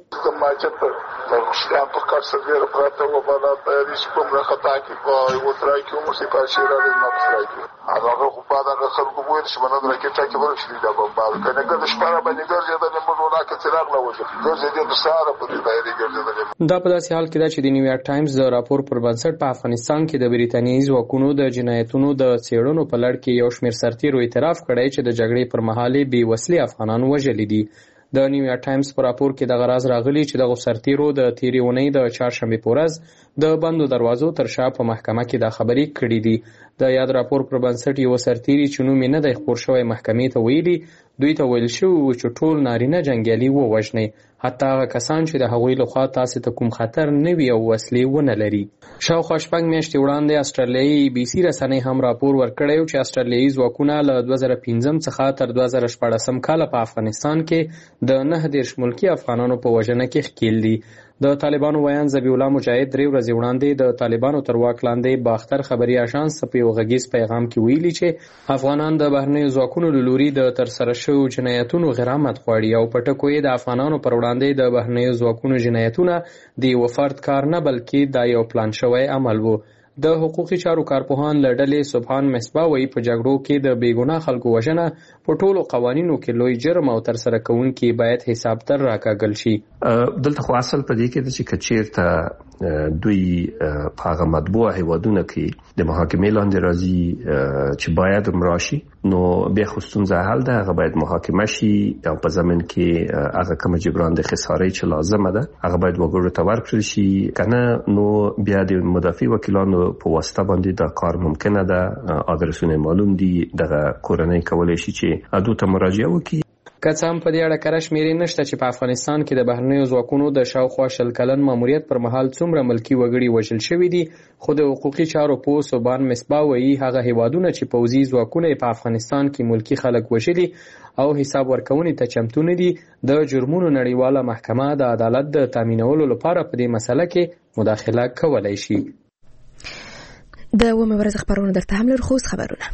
په کار سره پراته و بالا په ریسکوم راخطا کې په یو ترای کې مو سي پاشي را نه مسرای کې هغه خو په دغه خلکو وایي چې باندې راکټه کې ورشي دا بمبار کنه ګل شپاره باندې ګرځي د موږ ولا کې چراغ لا وځي ګرځي د ساره په دې دایره ګرځي. دا په داسې حال کې دا چې د نیویارک ټایمز د راپور پر بنسټ په افغانستان کې د بریتانیایي ځواکونو د جنایتونو د څېړنو په لړ کې یو شمېر سرتیرو اعتراف کړی چې د جګړې پر مهال بې وسلې افغانان وژلي دي. د نیویارک ټایمز په راپور کې دغه راز راغلی چې دغه سرتیرو د تیرې اونۍ د چهارشنبې په ورځ د بندو دروازو تر شا په محکمه کې دا خبرې کړې دي. د یاد راپور پر بنسټ یو سرتیري چې نوم یې نه دی خپور شوی محکمې ته ویلي دوی ته ویل شوي و چې ټول نارینه جنګیالي ووژنئ، حتی هغه کسان چې د هغوی لخوا تاسې ته کوم خطر نه وي او وسلې ونه لري. شاوخوا 6 میاشتې وړاندې استرالیایي بي سي رسنۍ هم راپور ورکړی چې استرالیایي ځواکونه له 2015 څخه تر 2014 کاله په افغانستان کې د 19 ملکي افغانانو په وژنه کې ښکېل دي. د طالبانو ویان ذبیح الله مجاهد 3 ورځې وړاندې د طالبانو تر واک لاندې باختر خبري اژانس په یو غږیز پیغام کې ویلي چې افغانان د بهرنیو ځواکونو له لوري د ترسره شویو جنایتونو غرامت غواړي او په ټکو یې د افغانانو پر وړاندې د بهرنیو ځواکونو جنایتونه د یو فرد کار نه بلکې دا یو پلان شوی عمل و. د حقوقي چارو کارپوهان له ډلې سبحان مصباح وایي په جګړو کې د بېګناه خلکو وژنه په ټولو قوانینو کې لوی جرم او ترسره کوونکي باید حساب تر راکاږل شي. دلته خو اصل په دې کې د چې کچیرته دوی په هغه مطبوع هیوادونو کې د محاکمې لاندې راځي چې باید مراشي نو بیا خو ستونزه حل ده، هغه باید محاکمه شي او په ضمن کې هغه کوم جبران د خسارې چې لازمه ده هغه باید وګړو ته ورکړل شي، کنه نو بیا د مدافع وکیلانو په واسطه باندې دا کار ممکنه ده. ادرسونه معلوم دي، دغه کورنۍ کولای شي چې ادو ته مراجعه وکړي. که څه هم په دې اړه کره شمېرې نشته چې په افغانستان کې د بهرنیو ځواکونو د شاوخوا 20 کلن ماموریت پر مهال څومره ملکي وګړي وژل شوي دي، خو د حقوقي چارو پوه سبحان مصباح وایي هغه هیوادونه چې پوځي ځواکونه په افغانستان کې ملکي خلک وژلي او حساب ورکونې ته چمتو نه دي، د جرمونو نړیواله محکمه د عدالت د تامینولو لپاره په دې مسله کې مداخله کولای شي. د ومه ورځ خبرونه درته هم لرو، خو خبرونه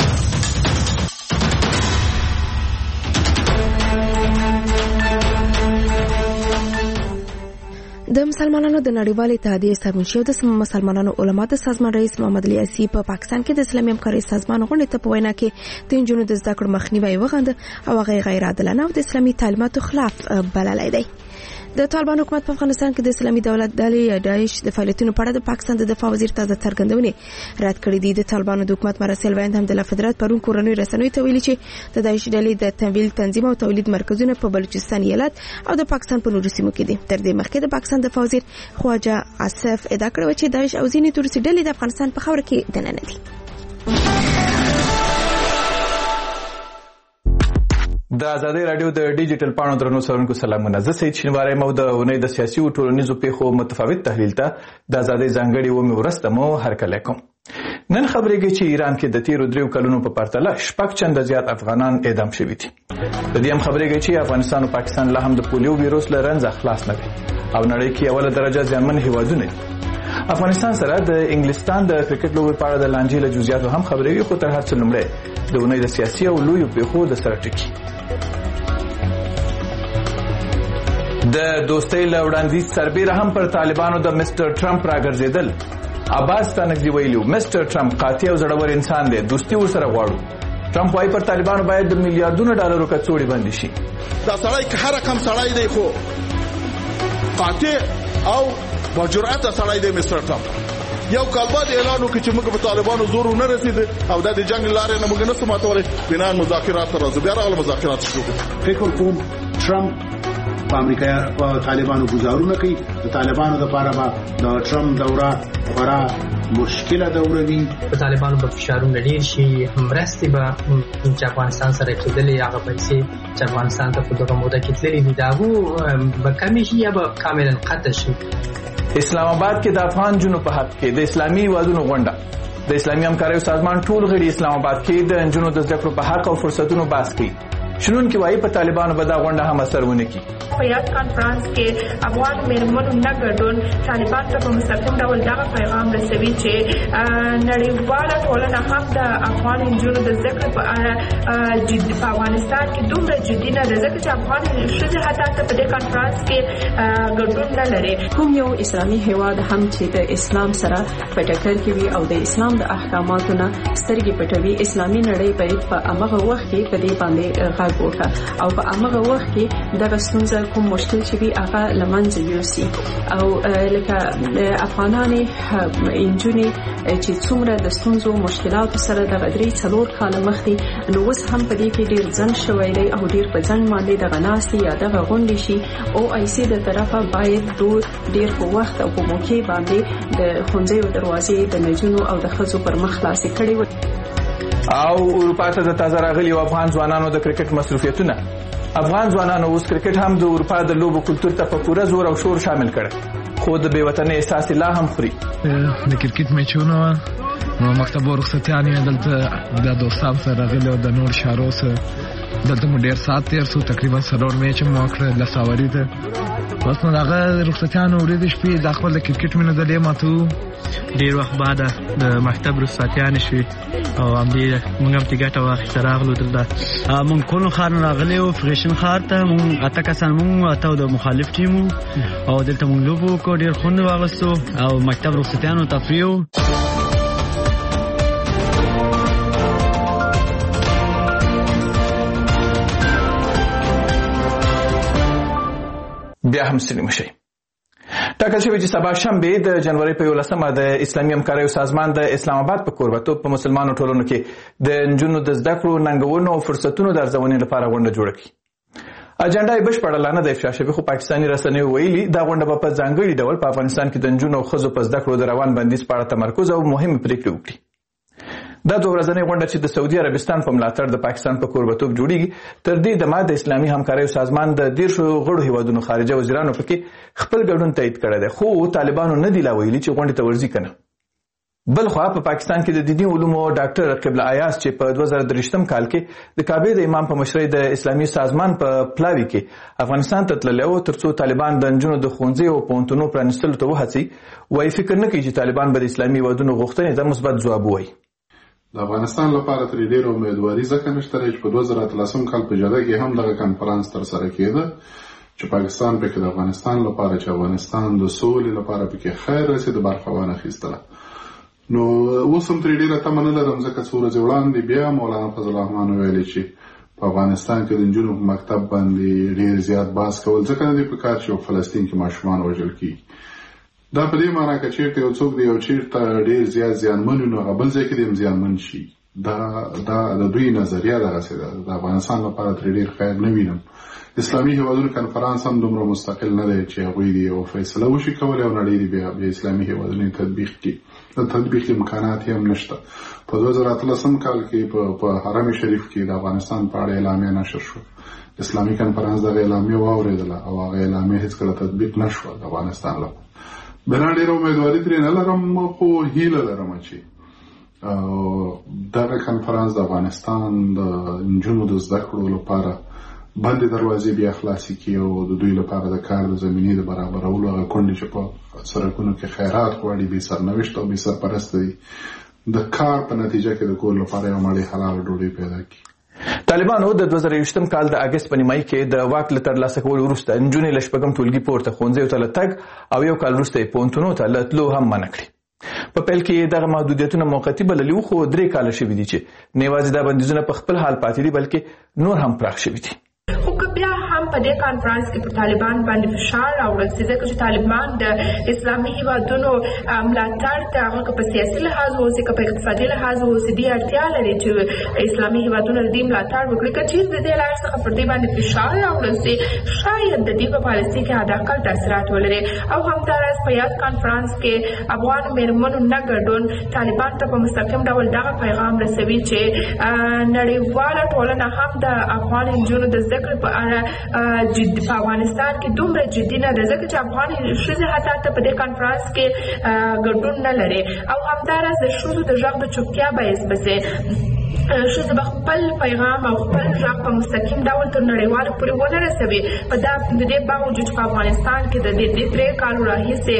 د مسلمانانو د نړیوال اتحادیې سرمنشي او د مسلمانانو علما د سازمان رئیس محمد علي اسي په پاکستان کې د اسلامي همکارۍ سازمان غونډې ته په وینا کې د نجونو د زده کړو مخنیوي وغنده او هغه غیر عادلانه او د اسلامي تعلیماتو خلاف بللی دی. د طالبان حکومت په افغانستان کې د اسلامي دولت ډلې داعش د فعالیتونو په اړه د پاکستان د دفاع وزیر تازه څرګندونې رد کړې دي. د طالبانو د حکومت مرسل ویاند حمدالله فدرت پرون کورنۍ رسنیو ته ویلي چې د داعش ډلې د تمویل تنظیم او تولید مرکزونه په بلوچستان ایالت او د پاکستان په نورو سیمو کې دي. تر دې مخکې د پاکستان دفاع وزیر خواجه عاصف ادعا کړې چې داعش او ځینې تروریستي ډلې د افغانستان په خاوره کې دننه دي. د ازادي رادیو د ډیجیټل پاڼو درنو سرونکو سلامونه. زه سید شینواری مو د اونۍ د سیاسي او ټولنیزو پیښو متفاوت تحلیل ته د ازادي ځانګړي و مې ورسته مو هرکله کوم. نن خبرېږي چې ایران کې د تیرو 3 کلونو په پرتله شپږ چنده زیات افغانان اعدام شوي دي. د دې هم خبرېږي چې افغانستان او پاکستان لا هم د پولیو ویروس له رنځه خلاص نه دي او نړۍ کې اوله درجه زیانمن هیوادونه دي. افغانستان سره د انګلستان د کرکټ لوبې په اړه د لانجې له جزئیاتو هم خبرېږي، خو تر هر څه لومړی د اونۍ د سیاسي او لویو پیښو د سره ټکي. د دوستۍ له وړاندیز سربیره هم پر طالبانو د مستر ټرمپ راګرځېدل. عباس تانګزي ویلو مستر ټرمپ قاطع او زړور انسان دی، دوستي ورسره غواړو. ټرمپ وايي پر طالبانو باید د میلیارډونو ډالرو کڅوړې بندي شي. دا سړی که هر کم سړی دی خو قاطع او با جرأت سړی دی مستر ټرمپ. یو کال بعد اعلان وکړي چې موږ په طالبانو زور نه رسید او د جنگ لارې نه موږ نه سماتولې، بنان مذاکرات راځي، بیا راغله مذاکرات شروع کړي. فکر کوم ټرمپ په امریکا په طالبانو گزارونه کوي. د طالبانو لپاره به د ټرمپ دوره خورا مشکله دوره وي. په طالبانو په فشارونه ډیر شي، همرستي به چې افغانستان سره کېدلې هغه پیسې چې افغانستان ته په دغه موده کې تللې دي دا به کمې شي یا به کاملا قطع شي. اسلام آباد کې د افغان جنو په حق کې د اسلامي هیوادونو غونډه. د اسلامي همکارۍ سازمان ټول غړي اسلام آباد کې د جنو د زده کړو په حق او فرصتونو بحث کوي. شنونکي وايي په طالبانو به دا غونډه هم اثر ونه کړي. په یاد کانفرنس کې افغان میرمنو نه ګډون طالبان ته په مستقیم ډول دا پیغام رسوي چې نړیواله ټولنه هم د افغان نجونو د زده کړې په اړه جدي په افغانستان کې دومره جدي نه ده، ځکه چې افغان ښځې حتی په دې کانفرنس کې ګډون نه لري. کوم یو اسلامي هیواد هم چې د اسلام سره په ټکر کې وي او د اسلام د احکاماتو نه سترګې پټوي، اسلامي نړۍ باید په هغه وخت کې په دې باندې او په هغه وخت کې د ستونزه کوم مشکل چې وي هغه لمنځه یوسي. او لکه افغانانې انجونې چې څومره د ستونزو مشکلاتو سره د 3-4 کال مخکې نو اوس هم په دې کې ډیر ځنډ شوی دی او ډیر په ځنډ باندې دغه ناستې یا دغه غونډې شي او آیسي د طرفه باید ډیر په وخت او په موقع باندې د ښوونځیو دروازې د نجونو او د ښځو پر مخ خلاصې کړې وي. او اروپا ته د تازه راغلي افغان ځوانانو د کرکټ مصروفیتونه. افغان ځوانانو اوس کرکټ هم د اروپا د لوبو کلتور ته په پوره زور او شور شامل کړي، خو د بېوطنۍ احساس لا هم خوري. د کرکټ میچونو نو مکتب رخصتیانې دلته د دوستانو سره راغلي او د نور شهرو سره دلته مو ډېر ساعت تېر سو، تقریبا 4 میچ مو وکړه د ساوري ته. بس نو هغه رخصتیانو ورځې شپې د خپل د کرکټ مینه د دې ماتو ډېر وخت بعد د مکتب رخصتیانې شوې او همدې موږ هم ټکټ واخیسته راغلو دلته. موږ کونو ښار نه راغلي وو، فریشن ښار ته. موږ 8 کسان موږ 8 د مخالف ټیم وو او دلته موږ لوبه وکړو، ډېر خوند واغستو او مکتب رخصتیانو تفریح وو. بیا هم ستړي مشئ. ټاکل شوې چې سبا شنبه د جنوري په 11مه د اسلامي همکاریو سازمان د اسلام آباد په کوربتوب په مسلمانو ټولنو کې د نجونو د زده کړو، ننګونو او فرصتونو د ارزونې لپاره غونډه جوړه کړي. اجنډا یې بشپړه نه ده افشا شوې، خو پاکستاني رسنیو ویلي دا غونډه به په ځانګړي ډول په افغانستان کې د نجونو او ښځو په زده کړو د روان بندیز په اړه تمرکز او مهمې پریکړې وکړي. دا 2 ورځنۍ غونډه چې د سعودي عربستان په ملاتړ د پاکستان په کوربتوب جوړیږي، تر دې دمه د اسلامي همکاریو سازمان د 13 غړو هیوادونو خارجه وزیرانو پکې خپل ګډون تایید کړی دی، خو طالبانو نه دی لا ویلي چې غونډې ته ورځي کنه. بل خو په پاکستان کې د دیني علومو ډاکټر قبله ایاز چې په 2023 کال کې د کعبه د امام په مشرۍ د اسلامي سازمان په پلاوي کې افغانستان ته تللی و ترڅو طالبان د نجونو د ښوونځي او پوهنتونونو پرانیستلو ته وهڅوي، وایي فکر نه کوي چې طالبان به د اسلامي هیوادونو غوښتنې ته مثبت ځواب ووایي. د افغانستان لپاره تر ډیره امیدواري ځکه نشته چې په 2013 کال په جده کې هم دغه کنفرانس ترسره کېده چې پاکستان پکې د افغانستان لپاره چې افغانستان د سولې لپاره پکې خیر رسید برخه وانخیستله. نو اوس هم تر ډیره تمه نه لرم ځکه څو ورځې وړاندې بیا مولانا فضل الرحمن ویلي چې په افغانستان کې د نجونو په مکتب باندې ډیر زیات بحث کول ځکه نه دی په کار چې په فلسطین کې ماشومان وژل کیږي. دا په دې معنی که چیرته یو څوک دی یو چیرته ډیر زیات زیانمن نو هغه بل ځای کې د زیانمن شي. دا د دوی نظریه دغسې ده. د افغانستان لپاره تر ډیر خیر نه وینم. اسلامي هیوادونو کنفرانس هم دومره مستقل نه دی چې هغوی دی یو فیصله وشي کولی او نړۍ دی بیا اسلامي هیوادونو تطبیق کړي. د تطبیق امکانات هم نشته. په 2013 کال کې په حرم شریف کې د افغانستان په اړه اعلامیه نشر شو. اسلامي کنفرانس دغه اعلامیه واورېدله او هغه اعلامیه هیڅکله تطبیق نشوه د افغانستان لپاره. بنا ډېره امیدواري ترې نه لرم، خو هیله لرم چې دغه کنفرانس د افغانستان د نجونو د زده کړو لپاره بندې دروازې بیا خلاصې کړي او د دوی لپاره د کار د زمینې د برابرولو هغه کونډې چې په سرکونو کې خیرات غواړي، بې سرنوشت او بې سرپرسته دي، د کار په نتیجه کې د کور لپاره یو مړۍ حلاله ډوډۍ پیدا کړي. طالبانو د 2023 کال د اگست په نیمایي کې د واک له ترلاسه کولو وروسته نجونې له شپږم ټولګي پورته ښوونځیو ته له تګ او یو کال وروسته یې پوهنتونونو ته له تلو هم منع کړي. په پیل کې دغه محدودیتونه موقتي بللي وو، خو 3 کاله شوي دي چې نه یوازې دا بندیزونه په خپل حال پاتې دي بلکې نور هم پراخ شوي دي. خو بیا هم په دې کانفرنس کې پر طالبان باندې فشار راوړل شي ځکه چې طالبان د اسلامي هیوادونو ملاتړ ته هغه په سیاسي لحاظ اوسي که په اقتصادي لحاظ اوسي دې اړتیا لري چې اسلامي هیوادونو د دې ملاتړ وکړي. که چیرې د دې لارې څخه پر دې باندې فشار راوړل شي شاید د دې په پالیسۍ کې حداقل تاثیرات ولري. او همداراز په یاد کانفرنس کې افغان میرمنو نه ګډون طالبان ته په مستقیم ډول دغه پیغام رسوي چې نړیواله ټولنه هم د افغان نجونو د زده کړې په اړه په افغانستان کې دومره جدي نه ده ځکه چې افغان ښځې حتی په دې کنفرانس کې ګډون نه لري. او همداراز د ښځو د غږ د چوپتیا باعث به شي ښځې به خپل پیغام او خپل غږ په مستقیم ډول تر نړیوالو پورې ونه رسوي. په دې باوجود په افغانستان کې د دې 3 کالو راهیسې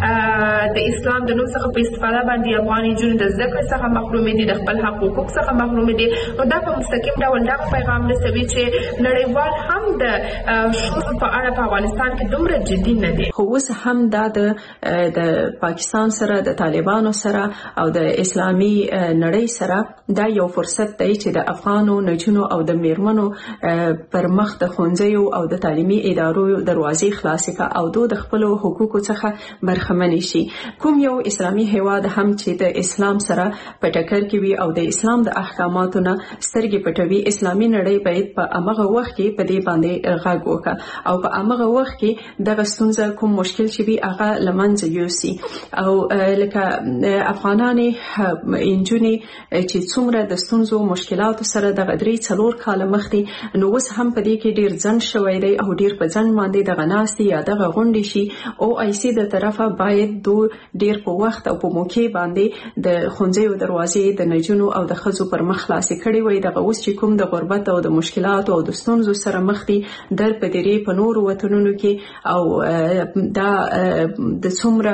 د اسلام د نوم څخه په استفاده باندې افغان نجونې د زده کړې څخه محرومې دي، د خپل حقوقو څخه محرومې دي. نو دا په مستقیم ډول دغه پیغام رسوي چې نړیوال هم د ښځو په اړه په افغانستان کې دومره جدي نه دي. خو اوس هم دا د پاکستان سره د طالبانو سره او د اسلامي نړۍ سره دا یو فرصت دی چې د افغانو نجونو او د میرمنو پر مخ د ښوونځیو او د تعلیمي ادارو دروازې خلاصې کړه او دوی د خپلو حقوقو څخه برخمنې شي. کوم یو اسلامي هیواد هم چې د اسلام سره په ټکر کې وي او د اسلام د احکاماتو نه سترګې پټوي، اسلامي نړۍ باید په هغه وخت کې په دې باندې غږ وکړي او په هغه وخت کې دغه ستونزه کوم مشکل چې وي هغه له منځه یوسي. او لکه افغانانې نجونې چې څومره د ستونزو ستونزو مشکلاتو سره د 3-4 کال مخکې نو اوس هم په دې کې ډیر ځنډ شوی دی او ډیر په ځنډ باندې دغه ناستې یا دغه غونډې شي او آی سی د طرفه باید ډیر په وخت او په موقع باندې د ښوونځیو دروازې د نجونو او د ښځو پر مخ خلاصې کړي وي. دغه اوس چې کوم د غربت او د مشکلاتو او د ستونزو سره مخ دي در په درې په نورو وطنونو کې او دا د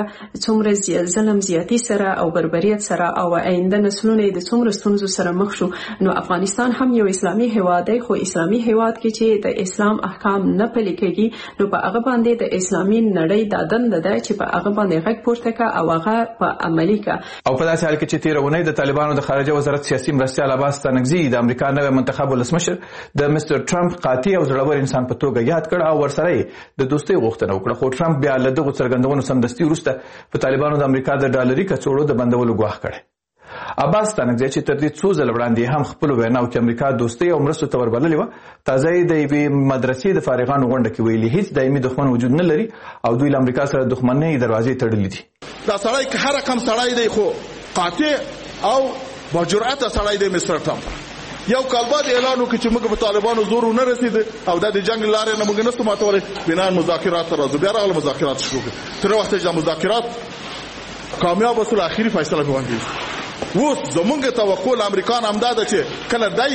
څومره ظلم زیاتی سره او بربریت سره او آینده نسلونه د څومره ستونزو سره مخ شو. نو افغانستان هم یو اسلامي هیواد دی خو اسلامي هیواد کې چې د اسلام احکام نه پلي کېږي نو په هغه باندې د اسلامي نړۍ د دنده ده چې په هغه باندې غږ پورته کا او هغه په عملي کا. او په داسې حال کې چې تیر اونۍ د طالبانو د خارجه وزارت سیاسي مرستیال عباس ستانکزي د امریکا نوی منتخب ولسمشر د مستر ټرمپ قاطع او زړور انسان په توګه یاد کړ او ورسره د دوستۍ غوښتنه وکړه. خو ټرمپ بیا له دغو څرګندونو سمدستي وروسته په طالبانو د امریکا د ډالري کڅوړو د بندولو ګواښ کړی. عباس ستانکزي چې تر دې څو ځله وړاندې هم خپل ویناو کې امریکا دوستۍ او مرستو ته وربللې وه تازه یې د یوې مدرسې د فارغانو غونډه کې ویلي هیڅ دایمي دښمن وجود نه لري او دوی له امریکا سره دښمنۍ دروازې تړلې دي. دا سړی که هر رقم سړی دی خو قاطع او با جرأت سړی دی مستر ټرمپ. یو کال بعد اعلان وکړ چې موږ په طالبانو زور نه رسید او د جنگ لارې نه موږ نسو ماتولای بنان مذاکرات ته راځو. بیا راغله مذاکرات شروع کړ. تر وخت چې مذاکرات کامیاب وسول اخیری فیصله وکړه. اوس زمونږ توقع امریکان هم دا ده چې کله دای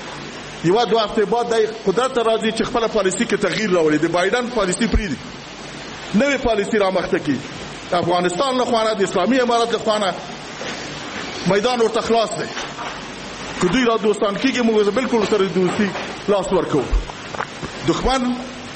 یو 2 هفته بعد دای قدرت ته راځي چې خپل پالیسي کې تغییر راوړي. د بایدن پالیسي پریدي نوې پالیسي را مخته کی افغانستان له خوانه د اسلامي امارات له خوانه میدان ورته خلاص دی. که دوی را دوستان کېږي موږ بالکل سره دوستي لاس ورکو. دښمن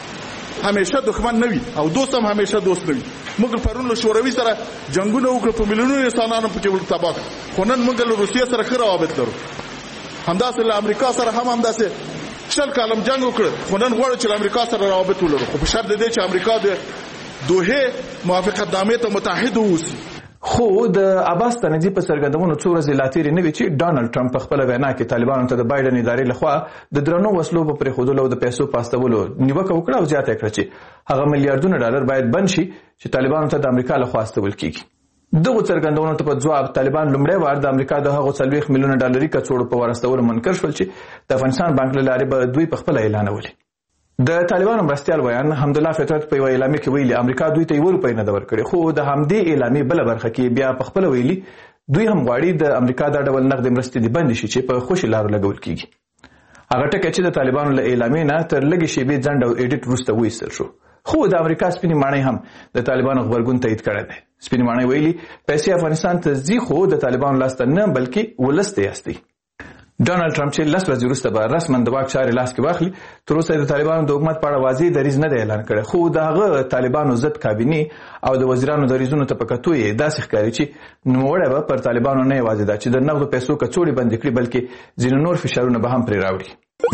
همیشه دښمن نه وي او دوست هم همیشه دوست نه وي. موږ پرون له شوروي سره جنگونه وکړو په میلیونونو انسانانو پکې تباه کړ خو نن موږ له روسیې سره ښه روابط لرو. همداسې له امریکا سره هم همداسې 20 کالم جنگ وکړ خو نن غواړو چې له امریکا سره روابط ولرو خو په شرط دی چې امریکا د دوحې موافقتنامې ته متحد واوسي. خو د عباس ستانکزي په څرګندونو څو ورځې لا تېرې نه وي چې ډانلډ ټرمپ په خپله وینا کې طالبانو ته د بایډن ادارې لخوا د درنو وسلو په پرېښودلو او د پیسو په استولو نیوکه وکړه او زیاته کړه چې هغه میلیارډونه ډالر باید بند شي چې طالبانو ته د امریکا لخوا استول کېږي. دغو څرګندونو ته په ځواب طالبان لومړی وار د امریکا د هغو 40 میلیونه ډالري کڅوړو په ورستولو منکر شول چې د افغانستان بانک له لارې به دوی په خپله اعلانولې. د طالبانو مرستیال ویان حمدالله فطرت په یو اعلامیه کې ویلي امریکا دوی ته 1 روپۍ نه ده ورکړې خو د همدې اعلامیې بله برخه کې بیا په خپله ویلي دوی هم غواړي د امریکا دا ډول نقدې مرستې دې بندې شي چې په خوشي لارو لګول کېږي. هغه ټکی چې د طالبانو له اعلامیې نه تر لږې شېبې ځنډ او ایډیټ وروسته وایستل شو. خو د امریکا سپینې ماڼۍ هم د طالبانو غبرګون تایید کړی دی. سپینې ماڼۍ ویلي پیسې افغانستان ته ځي خو د طالبانو لاسته نه بلکې ولس ته یاستئ. ډانلډ ټرمپ چې 10 ورځې وروسته به رسما د واک چارې لاس کې واخلي تر اوسه د طالبانو د حکومت په اړه واضح دریځ نه دی اعلان کړی خو د هغه طالبانو ضد کابینې او د وزیرانو دریځونو ته په کتو یې داسې ښکاري چې نوموړی به پر طالبانو نه یوازې دا چې د نغدو پیسو کڅوړې بندې کړي بلکې ځینې نور فشارونه به هم پرې راوړي.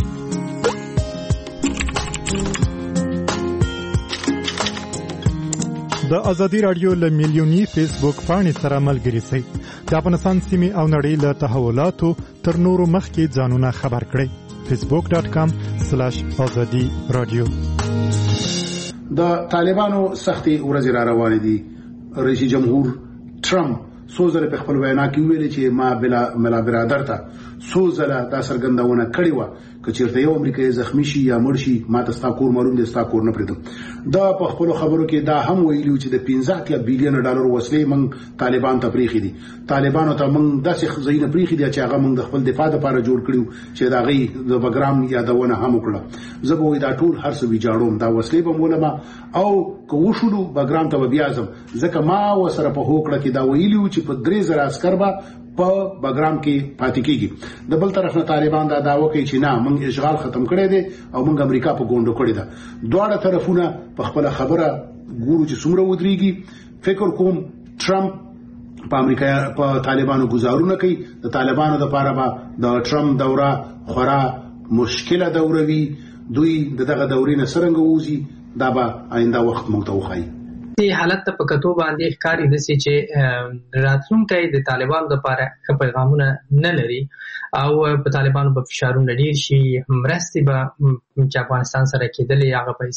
د ازادي رادیو له میلیونی فیسبوک پاڼې سره ملګري شئ. د افغانستان سیمې او نړۍ له تحولاتو تر نورو مخکې ځانونه خبر کړئ. facebook.com/azadi radio. د طالبانو سختي ورځې را روانې دي. رئیس جمهور ټرمپ سوزره په خپل وینا کې ویلي چې ما بلا برادر ته سوزله دا څرګندونه کړې و که چیرته یو امریکایي زخمی شي یا مړ شي ما ته ستا کور معلوم دي ستا کور نه پرېږدم. دا په خپل خبرو کې دا هم ویلي چې د 15 بیلیون ډالر وسلې موږ طالبان ته پریخي دي. طالبانو ته موږ داسې ځایونه پریخي دي چې هغه موږ د خپل دفاع لپاره جوړ کړیو چې دا غي د بګرام یادونه هم وکړه. زه به دا ټول هر څه ویجاړوم دا وسلې به مولما او کو وشلو بګرام ته بیا ځم ځکه ما وسره په هوکړه کې دا ویلو چې په 3000 عسكر به په بګرام کې پاتې کیږي. د بل طرف نه طالبان دا داوا کوي چې نه موږ اشغال ختم کړی دی او موږ امریکا په ګوندو کړی ده. دواړه طرفونه په خپل خبره ګورو چې څومره ودرېږي. فکر کوم ټرمپ په امریکا په طالبانو گزارونه کوي. د طالبانو لپاره به د ټرمپ دوره خورا مشکله دوره وي. دوی دغه دورې نه څنګه وځي دا به آینده وخت موږ ته وښایي. دې حالت ته په کتو باندې ښکاري دسي چې راتلونکی د طالبانو لپاره ښه پیغامونه نه لري او په طالبانو په فشارونه ډیر شي. مرستې به چې افغانستان سره کېدلې هغه پیسې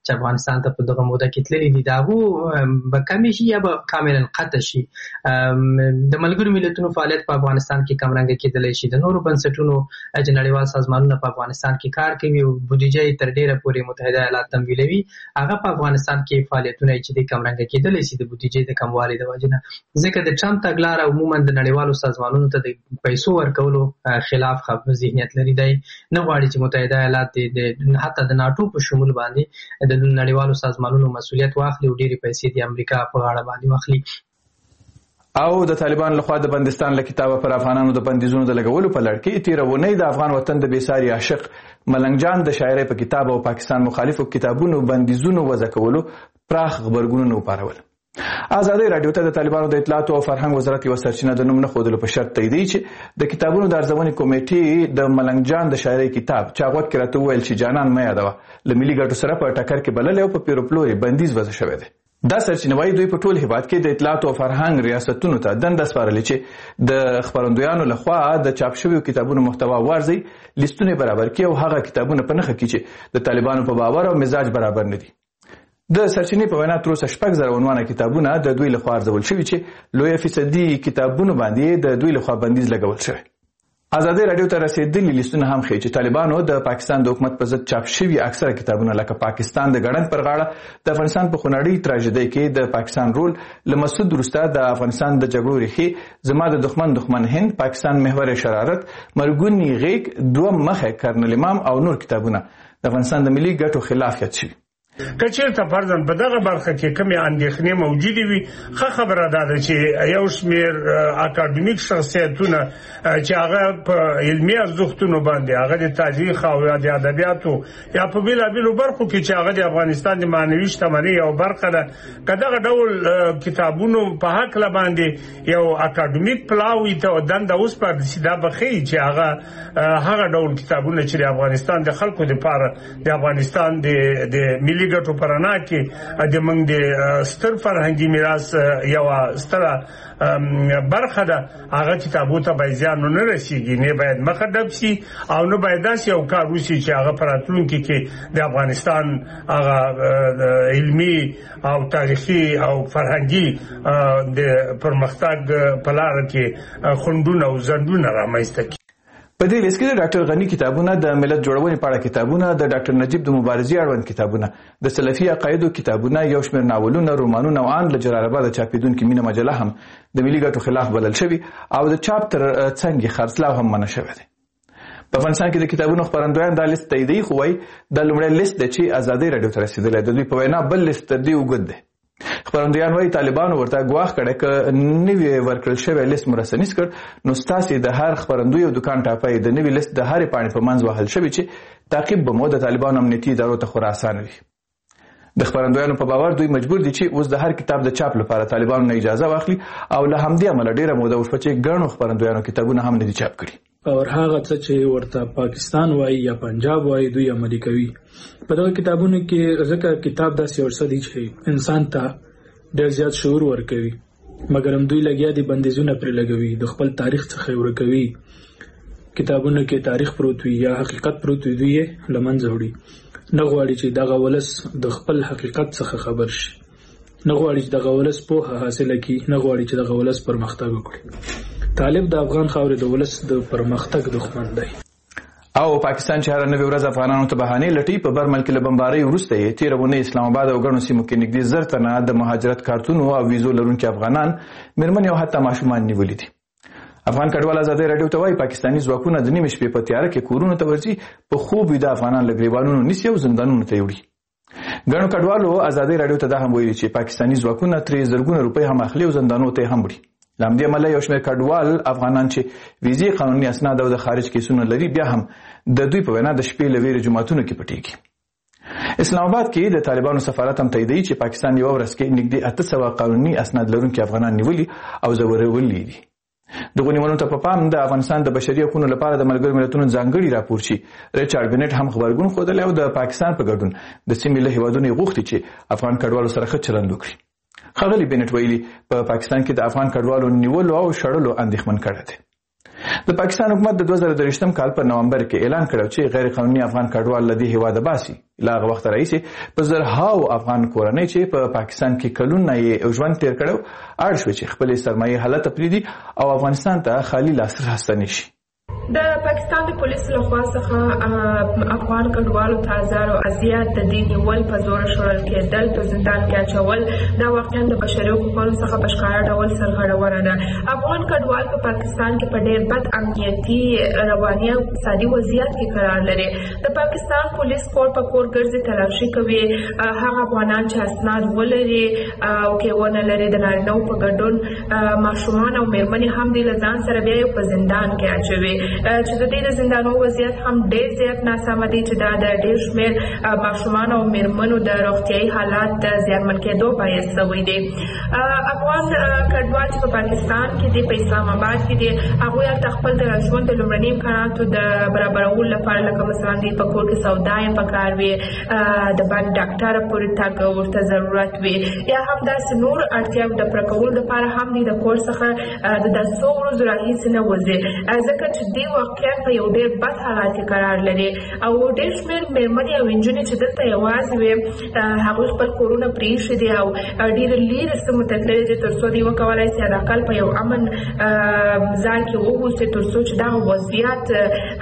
چې افغانستان ته په دغه موده کې تللي دي دا به کمې شي یا به کاملا قطع شي. د ملګرو ملتونو فعالیت په افغانستان کې کمرنګه کېدلی شي. د نورو بنسټونو چې نړیوال سازمانونه په افغانستان کې کار کوي او بودیجه یې تر ډیره پورې متحده ایالات تمویلوي هغه په افغانستان کې فعالیتونه چې د کمرنګه کېدلی شي د بودیجې د کموالي د وجې نه، ځکه د ټرمپ تګلاره عموما د نړیوالو سازمانونو ته د پیسو ورکولو خلاف ذهنیت لري. دی نه غواړي چې متحده ایالات د حتی د ناټو په شمول باندې د نړیوالو سازمانونو مسؤلیت واخلي او ډېرې پیسې د امریکا په غاړه باندې واخلي. او د طالبان لخوا د بندستان له کتابه پر افغانانو د بندیزونو د لګولو په لړ کې تیرونی د افغان وطن د بیساري عاشق ملنګ جان د شاعرۍ په کتاب او پاکستان مخالفو کتابونو بندیزونو وضع کولو پراخ خبرګونونه وپارول. ازادي رادیو ته د طالبانو د اطلاعات او فرهنګ وزارت یو سرچینه د نوم نه ښودلو په شرط تایید چې د کتابونو د ارزونې کمیټې د ملنګ جان د شاعرۍ کتاب چاغوت کې راته وویل چې جانان مې یادوه له ملي ګټو سره په ټکر کې بلل او په پیروپلوري بندیز وضع شوی دی. دا سرچینه وايي دوی په ټول هیواد کې د اطلاعات او فرهنګ ریاستونو ته دنده سپارلې چې د خبرندویانو لخوا د چاپ شویو کتابونو محتوا وارزي لیستونه برابر کړي او هغه کتابونه په نښه کړي چې د طالبانو په باور او مزاج برابر نه دي. د سرچینې په وینا تر اوسه 6,000 عنوانه کتابونه د دوی لخوا ارزول شوي چې لویه فیصدي کتابونو باندې د دوی لخوا بندیز لګول شوی. ازادي رادیو ته رسیدلي لیستونه هم ښیي چې طالبانو د پاکستان د حکومت په ضد چاپ شوي اکثره کتابونه لکه پاکستان د ګړند پر غاړه د افغانستان په خونړۍ تراژیدۍ کې د پاکستان رول له مسعود وروسته د افغانستان د جګړو ریښې زما د دښمن هند پاکستان محور شرارت مرګونی غیږ دوه مخه کرنل امام او نور کتابونه د افغانستان د ملي ګټو خلاف یاد شوي. که چېرته فرضاً په دغه برخه کې کومې اندېښنې موجودې وي ښه خبره دا ده چې یو شمېر اکاډمیک شخصیتونه چې هغه په علمي ارزښتونو باندې هغه د تاریخ او د ادبیاتو یا په بېلابېلو برخو کې چې هغه د افغانستان د معنوي شتمنۍ یو برخه ده که دغه ډول کتابونو په هکله باندې یو اکاډمیک پلاوي ته دنده وسپارل شي دا به ښیي چې هغه ډول کتابونه چې د افغانستان د خلکو دپاره د افغانستان د ملي ګټو پرانا کې د موږ د ستر فرهنګي میراث یو ستره برخه ده هغه کتابو ته باید زیان نه رسیږي، نه باید مخه ډب شي او نه باید داسې یو کار وشي چې هغه په راتلونکي کې د افغانستان هغه علمي او تاریخي او فرهنګي د پرمختګ په لاره کې خنډونه او ځنډونه رامنځته کړي. په دې لیست کې د ډاکټر غنی کتابونه، د ملت جوړونې په اړه کتابونه، د ډاکټر نجیب د مبارزې اړوند کتابونه، د سلفي عقایدو کتابونه، یو شمېر ناولونه، رومانونه او ان له جلال آباد چاپېدونکې مینه مجله هم د ملي ګټو خلاف بلل شوي او د چاپ تر څنګ خرڅلاو هم منع شوی دی. په افغانستان کې د کتابونو خپرندویان دا لیست تاییدوي خو وایي دا لومړی لیست دی چې ازادي رادیو ته رسېدلی. د دوی په وینا بل لیست تر دې اوږد دی. خبرندویان وايي طالبانو ورته ګواښ کړی که نوی ورکړل شوی لیست مرسنیز کړ نو ستاسې د هر خپرندوی او دکان ټاپی د نوي لیست د هرې پاڼې په منځ وهل شوي چې تعقیب به مو د طالبانو امنیتي ادارو ته خورا اسانه وي. د خبرندویانو په باور دوی مجبور دي چې اوس د هر کتاب د چاپ لپاره طالبانو نه اجازه واخلي او له همدې امله ډیره موده وشوه چې ګڼو خبرندویانو کتابونه هم نه دي چاپ کړي. او هغه څه چې ورته پاکستان وایي یا پنجاب وایي دوی عملي کوي. په دغه کتابونو کې ځکه کتاب داسې یو څه دی چې انسان ته ډېر زیات شعور ورکوي مګر هم دوی لګیا دي بندیزونه پرې لګوي، د خپل تاریخ څخه یې ورکوي. کتابونو کې تاریخ پروت وي یا حقیقت پروت وي، دوی یې له منځه وړي. نه غواړي چې دغه ولس د خپل حقیقت څخه خبر شي، نه غواړي چې دغه ولس پوهه حاصله کړي، نه غواړي چې دغه ولس پرمختګ وکړي. طالب د افغان خاورې د ولس د پرمختګ دښمن دی. او پاکستان چې هر نوې ورځ افغانانو ته بهانې لټي. په برمل کې له بمبارۍ وروسته یې تېره اونۍ اسلام آباد او ګڼو سیمو کې نږدې 1000 تنه د مهاجرت کارتونو او ویزو لرونکي افغانان، میرمنې او حتی ماشومان نیولي دي. افغان کډوال ازادي رادیو ته وایي پاکستاني ځواکونه د نیمې شپې په تیاره کې کورونو ته ورځي، په خوب ویده افغانان له ګریوانونو نیسي او زندانونو ته یې وړي. ګڼو کډوالو ازادي رادیو ته دا هم ویلي چې پاکستاني ځواکونه ترې زرګونه روپۍ هم اخلي او زندانونو ته یې هم وړي. له همدې امله یو شمېر کډوال افغانان چې ویزې، قانوني اسناد او د خارج کیسونه لري بیا هم د دوی په وینا د شپې له ویرې جوماتونو کې پټېږي. اسلام آباد کې د طالبانو سفارت هم تاییدوي چې پاکستان یوه ورځ کې نږدې 800 قانوني اسناد لرونکي افغانان نیولي او ځورولي دي. دغو نیولو ته په پام د افغانستان د بشري حقوقو لپاره د ملګرو ملتونو ځانګړي راپورچي ریچارډ بنټ هم خبرګون ښودلی او د پاکستان په ګډون د سیمې له هیوادونو یې غوښتي چې افغان کډوالو سره ښه چلند وکړي. ښاغلي بنټ ویلي په پاکستان کې د افغان کډوالو نیولو او شړلو اندېښمن کړی دی. د پاکستان حکومت د 2023 کال په نومبر کې اعلان کړو چې غیر قانوني افغان کډوال له دې هیواده باسي. لا هغه وخت راځي په زرهاو افغان کورنۍ چې په پاکستان کې کلونه یې ژوند تیر کړو اړ شو چې خپل سرمایه حالت پریدي او افغانستان ته خالی لاس راستنی شي. د پاکستان د پولیسو لخوا څخه افغان کډوالو ته زارو ازیات د دې نیول په زور شړل کېدل په زندان کې اچول دا واقعا د بشري حقوقو څخه په ښکاره ډول سرغړونه ده. افغان کډوال په پاکستان کې په ډېر بد امنیتي رواني او اقتصادي وضعیت کې قرار لري. د پاکستان پولیس کور په کور ګرځي تلاشي کوي هغه افغانان چې اسناد ولري او کې ونه لري د نارینه‌و په ګډون ماشومان او مېرمنې هم د ځان سره بیا په زندان کې اچوي چې د دې زندانو وضعیت هم ډېر زیات ناسم دی چې دا د ډېر شمېر ماشومان او مېرمنو د روغتیايي حالات د زیانمن کېدو باعث شوی دی. افغان کډوال چې په پاکستان کې دي په اسلام آباد کې دي هغوی هلته خپل د ژوند د لومړني امکاناتو د برابرولو لپاره لکه مثلا دوی په کور کې سودا یې پکار وي د باندې ډاکټره پورې تګ ورته ضرورت وي یا هم داسې نور اړتیاوې د پوره کولو لپاره هم دوی د کور څخه د څو ورځو راهیسې نه وځي ځکه چې دوی واقعا په یو ډېر بد حالات کې قرار لري او ډېر شمېر مېرمنې او نجونې چې دلته یوازې وي هغوی خپل کورونه پرېښي دي او ډېر لیرې سیمو ته تللي دي تر څو دوی وکولی سي حداقل په یو امن ځای کې واوسي تر څو چې دغه وضعیت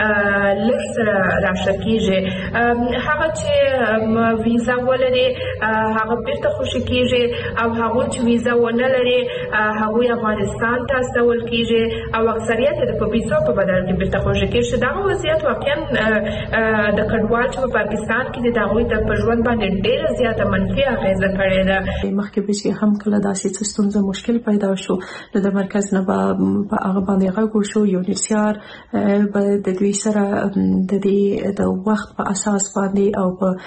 لږ سره راشه کېږي. هغه چې ویزا ولري هغه بېرته خوشي کېږي او هغوی چې ویزا ونه لري هغوی افغانستان ته استول کېږي او اکثریت یې د پیسو په بدل کې بیرته خوشي کېږي. دغه وضعیت واقعا د کډوال چې په پاکستان کې دي د هغوی د په ژوند باندې ډېره زیاته منفي اغېزه کړې ده. مخکې به چې هم کله داسې څه ستونزه مشکل پیدا شو نو د مرکز نه په هغه باندې غږ وشو یونیسیار به د دوی سره د دې د وخت په اساس باندې او په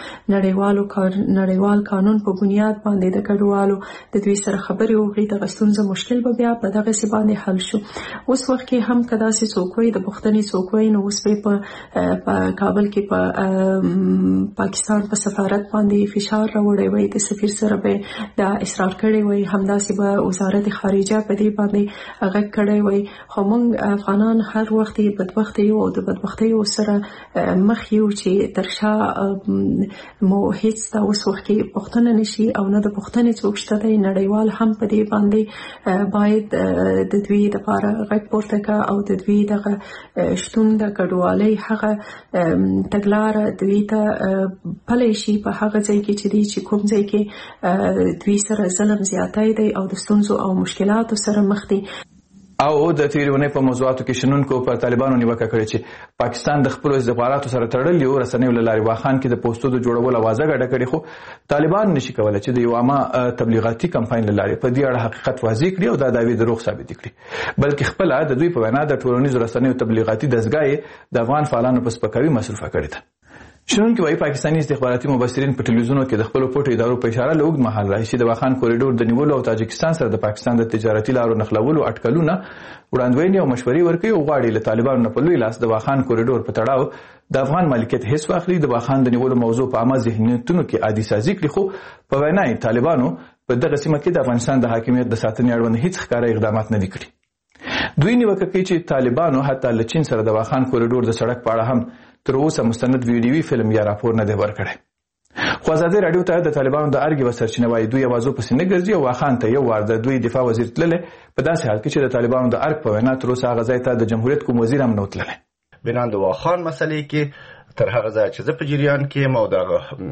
نړیوال قانون په بنیاد باندې د کډوالو د دوی سره خبرې وکړي دغه ستونزه مشکل به بیا په دغسې باندې حل شو. اوس وخت کې هم که داسې څوک وي د پوښتنې څوک وي نو اوس به په کابل کې په پاکستان په سفارت باندې فشار راوړی وي د سفیر سره به دا اصرار کړی وي همداسې به وزارت خارجه په دې باندې غږ کړی وي خو موږ افغانان هر وخت بدبخت یو او د بدبختیو سره مخ یو چې تر شا مو هیڅ دا اوس وخت کې پوښتنه نشي او نه د پوښتنې څوک شته دی نړیوال هم په دې باندې باید د دوی لپاره غږ پورته کړه او د دوی دغه شتون د کډوالۍ هغه تګلاره دوی ته پلی شي په هغه ځای کې چې دی چې کوم ځای کې دوی سره ظلم زیاتی دی او د ستونزو او مشکلاتو سره مخ دي. او د تیریونه په موضوعاتو کې شنونکو پر طالبانو نیوکه کړې چې پاکستان د خپل استخباراتو سره تړلي او رسنیو له لارې واخان کې د پوسټو د جوړولو اوازه ګډه کړې خو طالبان نشي کولای چې د یو عامه تبلیغاتي کمپاین له لارې په دې اړه حقیقت واضح کړي او دا دعوی دروغ ثابت کړي بلکې خپل د دوی په وینا د ټولنیزو رسنیو تبلیغاتي دستګاه د افغان فعالانو په سپکاوي مصرفه کړې ده. شنونکي وايي پاکستاني استخباراتي مبصرین په ټلویزیونو کې د خپل پټو ادارو په اشاره له اوږد مهال راهیسې د واخان کوریډور د نیولو او تاجکستان سره د پاکستان د تجارتي لارو نښلولو اټکلونه وړاندوینې او مشورې ورکوي او غواړي له طالبانو نه په لوی لاس د واخان کوریډور په تړاو د افغان مالکیت حص واخلي د واخان د نیولو موضوع په عامه ذهنیتونو کې عادي سازي کړي خو په وینا یې طالبانو په دغه سیمه کې د افغانستان د حاکمیت د ساتنې اړوند هیڅ ښکاره اقدامات نه دي کړي. دوی نیوکه کوي چې طالبانو حتی له چین سره د واخان کوریډور د سړک په اړه هم تر اوسه مستند ویډیوي فلم یا راپور نه دی ورکړی. خو ازادي راډیو ته د طالبانو د ارګ وسرچینه وایي دوی اوازو پسې نه ګرځي او واخان ته یو وار د دوی دفاع وزیر تللی په داسې حال کې چې د طالبانو د ارګ په وینا تر اوسه هغه ځای ته د جمهوریت کوم وزیر هم نه و تللی. بنا د واخان مسلې کې تر هغه ځای چې زه په جریان کې یم او د